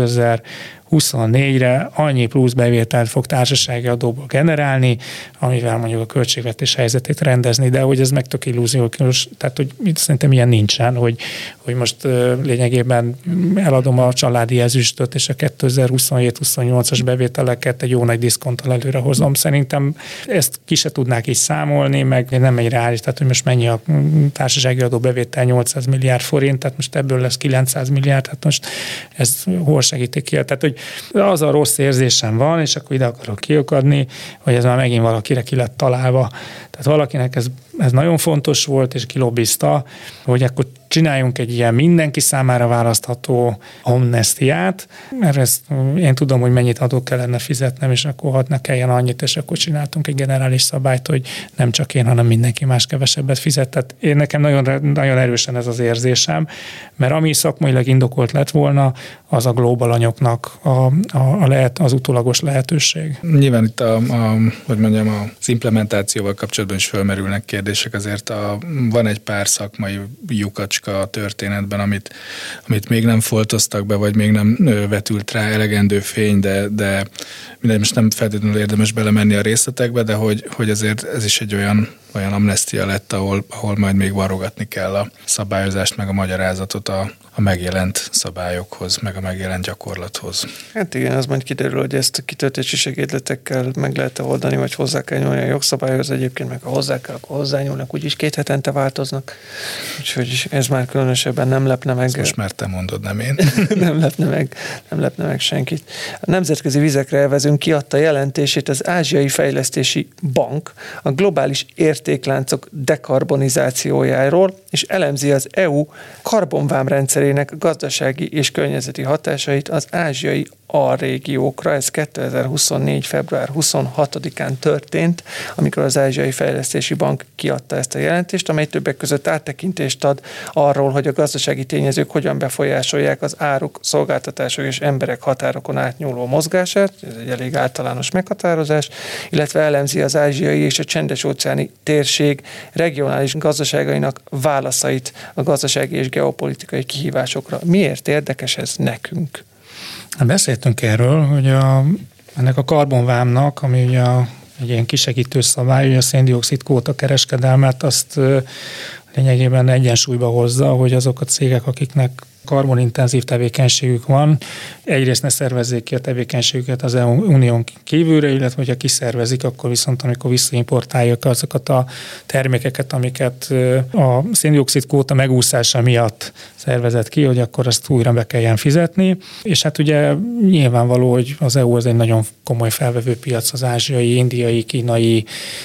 kétezer-huszonnégyre annyi plusz bevételt fog társasági adóból generálni, amivel mondjuk a költségvetés helyzetét rendezni, de hogy ez meg tök illúziós, tehát hogy szerintem ilyen nincsen, hogy, hogy most lényegében eladom a családi ezüstöt, és a kétezer-huszonhét-huszonnyolcas bevételeket egy jó nagy diszkonttal előre hozom. Szerintem ezt ki se tudnák így számolni, meg nem egy reális, tehát hogy most mennyi a társasági adó bevétel, nyolcszáz milliárd forint, tehát most ebből lesz kilencszáz milliárd, hát most ez hol segítik ki? Tehát, hogy az a rossz érzésem van, és akkor ide akarok kiakadni, hogy ez már megint valakire ki lett találva. Tehát valakinek ez, ez nagyon fontos volt, és kilobbizta, hogy akkor csináljunk egy ilyen mindenki számára választható amnesztiát, mert ezt, én tudom, hogy mennyit adót kellene fizetnem, és akkor hat ne kelljen annyit, és akkor csináltunk egy generális szabályt, hogy nem csak én, hanem mindenki más kevesebbet fizet. Tehát én nekem nagyon, nagyon erősen ez az érzésem, mert ami szakmailag indokolt lett volna, az a global anyagnak a, a, a lehet, az utólagos lehetőség. Nyilván itt a, a, hogy mondjam, az implementációval kapcsolatban is felmerülnek kérdések, azért a, van egy pár szakmai lyukacska a történetben, amit, amit még nem foltoztak be, vagy még nem vetült rá elegendő fény, de, de mindegy, most nem feltétlenül érdemes belemenni a részletekbe, de hogy, hogy azért ez is egy olyan, olyan amnestia lett, ahol, ahol majd még varrogatni kell a szabályozást, meg a magyarázatot a, a megjelent szabályokhoz, meg a megjelent gyakorlathoz. Hát igen, az majd kiderül, hogy ezt a kitöltési segédletekkel meg lehet oldani, vagy hozzá kell nyúlni a jogszabályhoz. Egyébként meg ha hozzá kell, akkor hozzányúlnak, úgyis két hetente változnak. Úgyhogy ez már különösebben nem lepne meg. Ezt most már te mondod, nem én. nem lepne meg, nem lepne meg senkit. A Nemzetközi Vizekre Elvezünk kiadta jelentését az Ázsiai Fejlesztési Bank a globális értékláncok dekarbonizációjáról, és elemzi az é u karbonvámrendszerének gazdasági és környezeti hatásait az ázsiai alrégiókra. Ez kétezer-huszonnégy. február huszonhatodikán történt, amikor az Ázsiai Fejlesztési Bank kiadta ezt a jelentést, amely többek között áttekintést ad arról, hogy a gazdasági tényezők hogyan befolyásolják az áruk, szolgáltatások és emberek határokon átnyúló mozgását, ez egy elég általános meghatározás, illetve elemzi az ázsiai és a csendes-óceáni térség regionális gazdaságainak válaszait a gazdasági és geopolitikai kihívásokra. Miért érdekes ez nekünk? Beszéltünk erről, hogy a, ennek a karbonvámnak, ami ugye a, egy ilyen kisegítő szabály, hogy a széndioxid kvóta kereskedelmet azt lényegében egyensúlyba hozza, hogy azok a cégek, akiknek karbonintenzív tevékenységük van, egyrészt ne szervezzék ki a tevékenységüket az é u-n kívülre, illetve hogyha kiszervezik, akkor viszont amikor visszaimportálják azokat a termékeket, amiket a széndioxid kvóta megúszása miatt szervezett ki, hogy akkor azt újra be kelljen fizetni. És hát ugye nyilvánvaló, hogy az é u az egy nagyon komoly felvevő piac az ázsiai, indiai, kínai,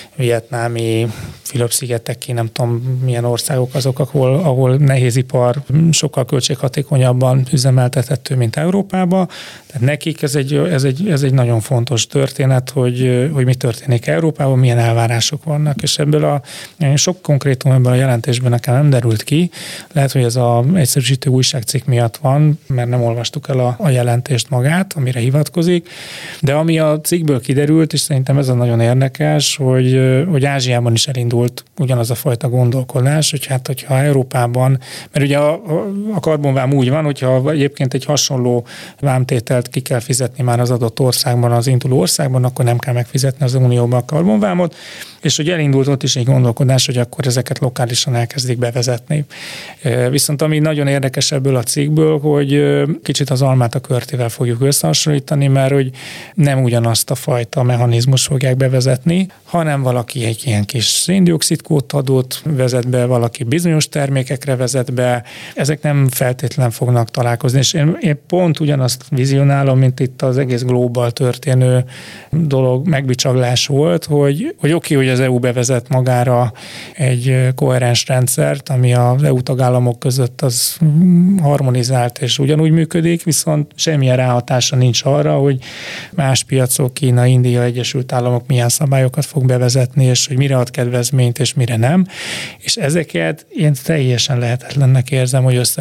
vietnámi, Fülöp-szigeteki, nem tudom milyen országok azok, ahol, ahol nehézipar sokkal költséghatékonyabban üzemeltethető, mint Európában. Tehát nekik ez egy, ez egy, ez egy nagyon fontos történet, hogy, hogy mi történik Európában, milyen elvárások vannak, és ebből a sok konkrétum ebből a jelentésben nekem nem derült ki. Lehet, hogy ez az egyszerűsítő újságcikk miatt van, mert nem olvastuk el a, a jelentést magát, amire hivatkozik, de ami a cikkből kiderült, és szerintem ez a nagyon érdekes, hogy, hogy Ázsiában is elindult ugyanaz a fajta gondolkodás, hogy hát, hogyha Európában, mert ugye a, a karbonvám úgy van, hogyha egyébként egy hasonló vámtételt ki kell fizetni már az adott országban, az induló országban, akkor nem kell megfizetni az unióban a karbonvámot, és hogy elindult ott is egy gondolkodás, hogy akkor ezeket lokálisan elkezdik bevezetni. Viszont ami nagyon érdekes ebből a cikkből, hogy kicsit az almát a körtével fogjuk összehasonlítani, mert hogy nem ugyanazt a fajta mechanizmus fogják bevezetni, hanem valaki egy ilyen kis széndioxid kvótaadót vezet be, valaki bizonyos termékekre vezet be, ezek nem feltétlen fognak találkozni, és én, én pont ugyanazt vizionálom, mint itt az egész global történő dolog megbicsaglás volt, hogy, hogy oké, hogy az é u bevezet magára egy koherens rendszert, ami az é u tagállamok között az harmonizált és ugyanúgy működik, viszont semmilyen ráhatása nincs arra, hogy más piacok, Kína, India, Egyesült Államok milyen szabályokat fog bevezetni, és hogy mire ad kedvezményt, és mire nem. És ezeket én teljesen lehetetlennek érzem, hogy összehangolják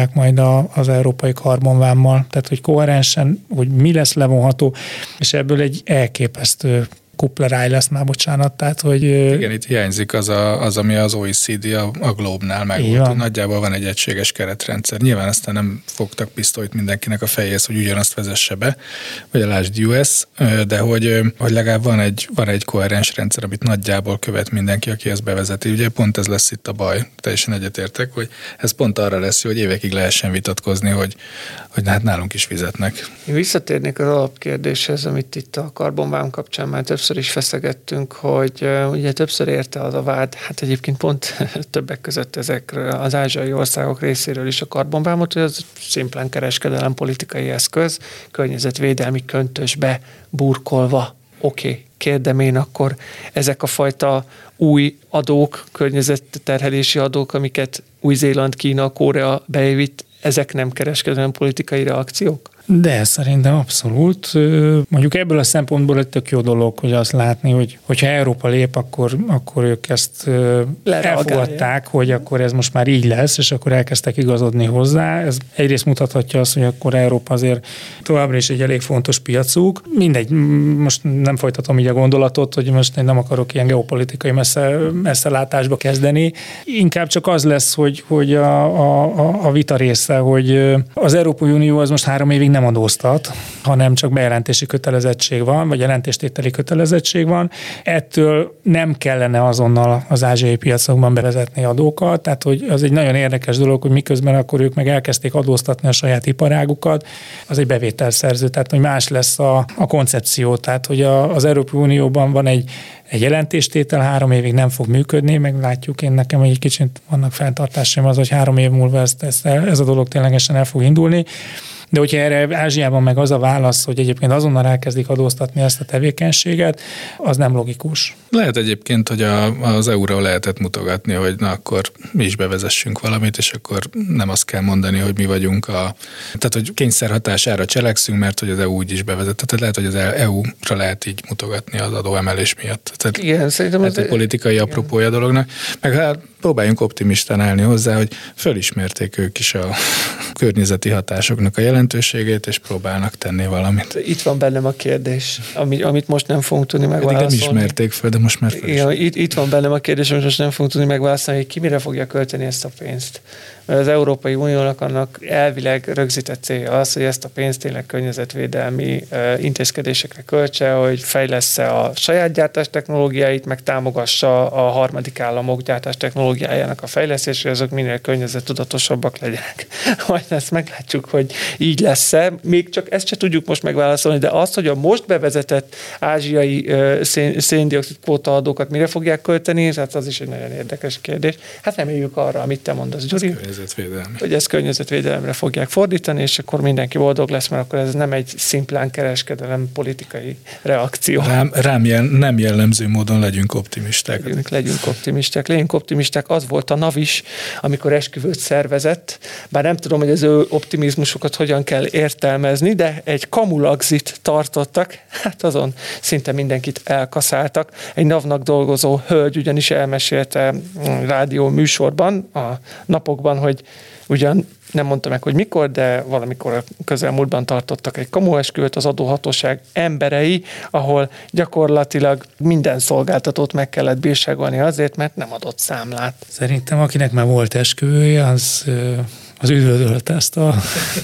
csinálják majd a, az európai karbonvámmal, tehát hogy koherensen, hogy mi lesz levonható, és ebből egy elképesztő kupleráj lesz már, bocsánat, tehát, hogy... Igen, itt hiányzik az, a, az ami az o e cé dé a, a Globe-nál megvolt. Nagyjából van egy egységes keretrendszer. Nyilván aztán nem fogtak pisztolyt mindenkinek a fejéhez, hogy ugyanazt vezesse be, vagy a lásd u es, de hogy, hogy legalább van egy, van egy koherens rendszer, amit nagyjából követ mindenki, aki ezt bevezeti. Ugye pont ez lesz itt a baj, teljesen egyetértek, hogy ez pont arra lesz, hogy évekig lehessen vitatkozni, hogy, hogy hát nálunk is fizetnek. Én visszatérnék az alapkérdéshez, amit itt a karbonvám kapcsán már többször is feszegettünk, hogy uh, ugye többször érte az a vád, hát egyébként pont többek között ezekről az ázsiai országok részéről is a karbonvámot, hogy az szimplán kereskedelem politikai eszköz, környezetvédelmi köntösbe burkolva. Oké, okay, kérdem én akkor, ezek a fajta új adók, környezetterhelési adók, amiket Új-Zéland, Kína, Korea bevitt, ezek nem kereskedelem politikai reakciók? De szerintem abszolút. Mondjuk ebből a szempontból egy tök jó dolog, hogy azt látni, hogy hogyha Európa lép, akkor, akkor ők ezt elfogadták, hogy akkor ez most már így lesz, és akkor elkezdtek igazodni hozzá. Ez egyrészt mutathatja azt, hogy akkor Európa azért továbbra is egy elég fontos piacuk. Mindegy, most nem folytatom így a gondolatot, hogy most én nem akarok ilyen geopolitikai messze, messzelátásba kezdeni. Inkább csak az lesz, hogy, hogy a, a, a vita része, hogy az Európai Unió az most három évig nem adóztat, hanem csak bejelentési kötelezettség van, vagy jelentéstételi kötelezettség van. Ettől nem kellene azonnal az ázsiai piacokban bevezetni adókat, tehát hogy az egy nagyon érdekes dolog, hogy miközben akkor ők meg elkezdték adóztatni a saját iparágukat, az egy bevételszerző, tehát hogy más lesz a, a koncepció, tehát hogy a, az Európai Unióban van egy Egy jelentéstétel három évig nem fog működni, meg látjuk, én nekem egy kicsit vannak fenntartásaim az, hogy három év múlva ezt, ezt, ez a dolog ténylegesen el fog indulni. De hogyha erre Ázsiában meg az a válasz, hogy egyébként azonnal elkezdik adóztatni ezt a tevékenységet, az nem logikus. Lehet egyébként, hogy a, az é u-ra lehetett mutogatni, hogy na akkor mi is bevezessünk valamit, és akkor nem azt kell mondani, hogy mi vagyunk a... Tehát, hogy kényszerhatására cselekszünk, mert hogy az é u úgy is bevezet. Tehát lehet, hogy az é u-ra lehet így mutogatni az adóemelés miatt. Tehát igen, szerintem ez egy politikai igen. apropója dolognak. Meg hát próbáljunk optimistán állni hozzá, hogy fölismerték ők is a környezeti hatásoknak a jelentőségét, és próbálnak tenni valamit. Itt van bennem a kérdés, amit, amit most nem fogunk tudni megválaszolni. Eddig nem ismerték föl, de most már föl igen, itt, itt van bennem a kérdés, amit most nem fogunk tudni megválaszolni, hogy ki mire fogja költeni ezt a pénzt. Mert az Európai Uniónak annak elvileg rögzített célja az, hogy ezt a pénzt tényleg környezetvédelmi uh, intézkedésekre költse, hogy fejlessze a saját gyártás technológiáit, meg támogassa a harmadik államok gyártás technológiájának a fejlesztését, hogy azok minél környezettudatosabbak legyenek. Majd ezt meglátjuk, hogy így lesz-e. Még csak ezt se tudjuk most megválaszolni, de az, hogy a most bevezetett ázsiai uh, szén, széndioxid kvóta adókat mire fogják költeni, hát az is egy nagyon érdekes kérdés. Hát reméljük arra, amit te mondasz, Gyuri. Hogy ezt környezetvédelemre fogják fordítani, és akkor mindenki boldog lesz, mert akkor ez nem egy szimplán kereskedelem politikai reakció. Rám, rám jel, nem jellemző módon legyünk optimisták. Legyünk, legyünk optimisták. Legyünk optimisták. Az volt a NAV is, amikor esküvőt szervezett, bár nem tudom, hogy az ő optimizmusokat hogyan kell értelmezni, de egy kamulagzit tartottak, hát azon szinte mindenkit elkaszáltak. Egy NAV-nak dolgozó hölgy ugyanis elmesélte rádió műsorban, a napokban, hogy ugyan nem mondta meg, hogy mikor, de valamikor a közelmúltban tartottak egy kamuesküvőt az adóhatóság emberei, ahol gyakorlatilag minden szolgáltatót meg kellett bírságolni azért, mert nem adott számlát. Szerintem akinek már volt esküvője, az, az üdvözölte ezt a,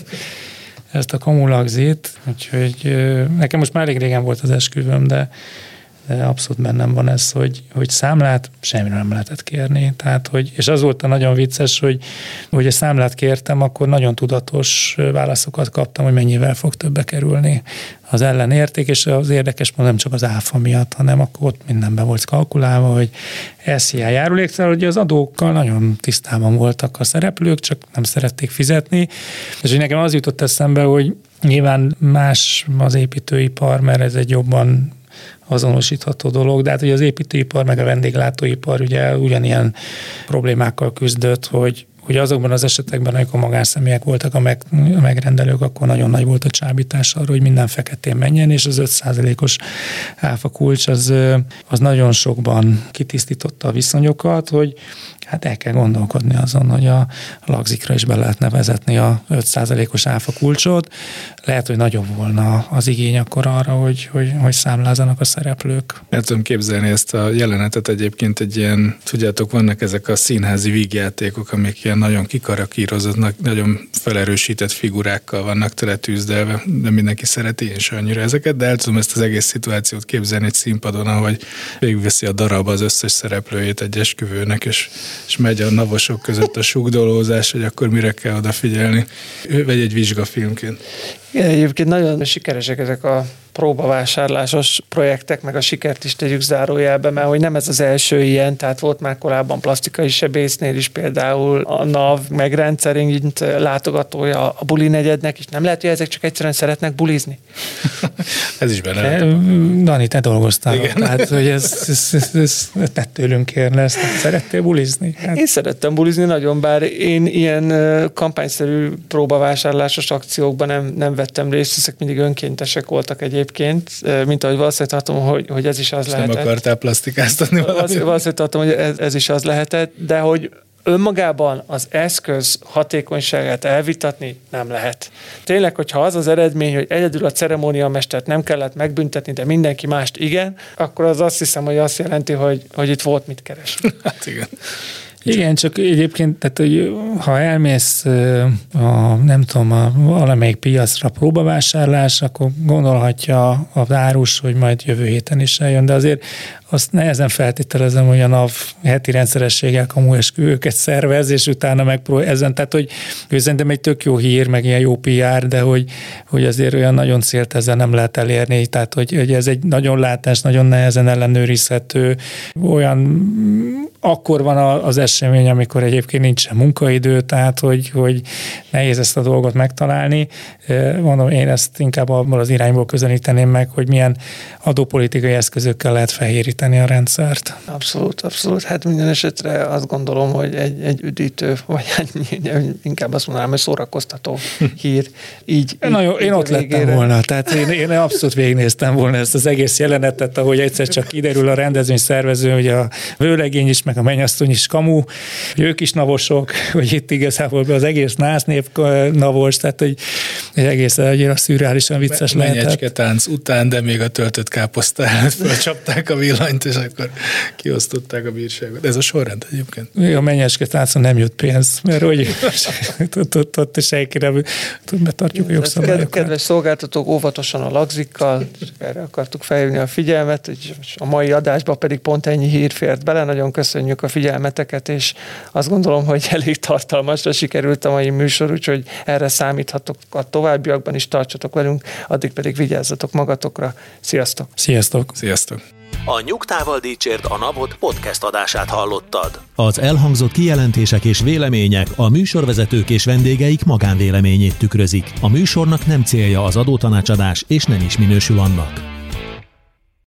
ezt a kamulagzit, úgyhogy nekem most már elég régen volt az esküvőm, de de abszolút bennem van ez, hogy, hogy számlát semmire nem lehetett kérni. Tehát, hogy, és az volt a nagyon vicces, hogy, hogy a számlát kértem, akkor nagyon tudatos válaszokat kaptam, hogy mennyivel fog többe kerülni az ellenérték, és az érdekes módon nem csak az áfa miatt, hanem akkor ott mindenben volt kalkulálva, hogy es zé i járuléktal, hogy az adókkal nagyon tisztában voltak a szereplők, csak nem szerették fizetni. És hogy nekem az jutott eszembe, hogy nyilván más az építőipar, mert ez egy jobban azonosítható dolog, de hát ugye az építőipar meg a vendéglátóipar ugye ugyanilyen problémákkal küzdött, hogy ugye azokban az esetekben, amikor magánszemélyek voltak a, meg, a megrendelők, akkor nagyon nagy volt a csábítás arra, hogy minden feketén menjen, és az öt százalékos áfa kulcs az, az nagyon sokban kitisztította a viszonyokat, hogy hát el kell gondolkodni azon, hogy a lagzikra is be lehetne vezetni a öt százalékos áfa kulcsot. Lehet, hogy nagyobb volna az igény akkor arra, hogy, hogy, hogy számlázzanak a szereplők. El tudom képzelni ezt a jelenetet egyébként egy ilyen, tudjátok, vannak ezek a színházi vígjátékok, amik ilyen nagyon kikarakírozott, nagyon felerősített figurákkal vannak teletűzdelve, de mindenki szereti, én sem annyira ezeket, de el tudom ezt az egész szituációt képzelni egy színpadon, ahogy végigveszi a darab az összes szereplőjét egy esküvőnek, és, és megy a navosok között a sugdolózás, hogy akkor mire kell odafigyelni. Ő vagy egy vizsgafilmként. Igen, egyébként nagyon sikeresek ezek a próbavásárlásos projektek, meg a sikert is tegyük zárójelbe, mert hogy nem ez az első ilyen, tehát volt már korábban plastikai sebésznél is például a NAV, meg rendszerint látogatója a buli negyednek, és nem lehet, hogy ezek csak egyszerűen szeretnek bulizni. Ez is benne. Dani, te dolgoztál. Igen. Tehát, hogy ez, ez, ez, ez te tőlünk kérne, ezt szerettél bulizni? Hát. Én szerettem bulizni nagyon, bár én ilyen kampányszerű próbavásárlásos akciókban nem, nem vettem részt, ezek mindig önkéntesek voltak egyébként. Egyébként, mint ahogy valószínűleg tartom, hogy, hogy ez is az és lehetett. Nem akartál plastikáztatni valamit? Valószínűleg tartom, hogy ez, ez is az lehetett, de hogy önmagában az eszköz hatékonyságát elvitatni nem lehet. Tényleg, hogyha az az eredmény, hogy egyedül a ceremóniamestert nem kellett megbüntetni, de mindenki mást igen, akkor az azt hiszem, hogy azt jelenti, hogy, hogy itt volt mit keres. Hát igen. Igen, csak egyébként, tehát, hogy ha elmész a, nem tudom, a valamelyik piacra próbavásárlás, akkor gondolhatja az árus, hogy majd jövő héten is eljön, de azért azt nehezen feltételezem, hogy a NAV heti rendszerességgel kamuesküvőket szervez, és utána megpróbál ezen, tehát hogy szerintem egy tök jó hír, meg ilyen jó pé er, de hogy, hogy azért olyan nagyon célt ezzel nem lehet elérni, tehát hogy, hogy ez egy nagyon látás, nagyon nehezen ellenőrizhető, olyan akkor van az esemény, amikor egyébként nincsen munkaidő, tehát hogy, hogy nehéz ezt a dolgot megtalálni. Mondom, én ezt inkább abból az irányból közelíteném meg, hogy milyen adópolitikai eszközökkel lehet fehéríteni a rendszert. Abszolút, abszolút. Hát minden esetre azt gondolom, hogy egy, egy üdítő, vagy inkább azt mondanám, hogy szórakoztató hír. Így, Na így, jó, én ott végére. lettem volna. Tehát én, én abszolút végignéztem volna ezt az egész jelenetet, ahogy egyszer csak kiderül a rendezvény szervező, hogy a vőlegény is, meg a mennyasszony is kamu, hogy ők is navosok, hogy itt igazából az egész násznép navos, tehát hogy egy egész annyira szürreálisan vicces lehetett. Menyecske tánc után, de még a töltött káposzta előtt fölcsapták a villanyt, és akkor kiosztották a bírságot. Ez a sorrend egyébként. A menyecske táncon nem jut pénz, mert hogy ott senki nem betartjuk a jogszabályokat. Kedves szolgáltatók, óvatosan a lagzikkal, erre akartuk felhívni a figyelmet, és a mai adásban pedig pont ennyi hír fért bele. Nagyon köszönjük a figyelmeteket, és azt gondolom, hogy elég tartalmasra sikerült a mai műsor, úgyhogy erre számíthatok a továbbiakban is, tartsatok velünk, addig pedig vigyázzatok magatokra. Sziasztok! Sziasztok! Sziasztok! A Nyugtával dicsért a napot podcast adását hallottad. Az elhangzott kijelentések és vélemények a műsorvezetők és vendégeik magánvéleményét tükrözik. A műsornak nem célja az adótanácsadás, és nem is minősül annak.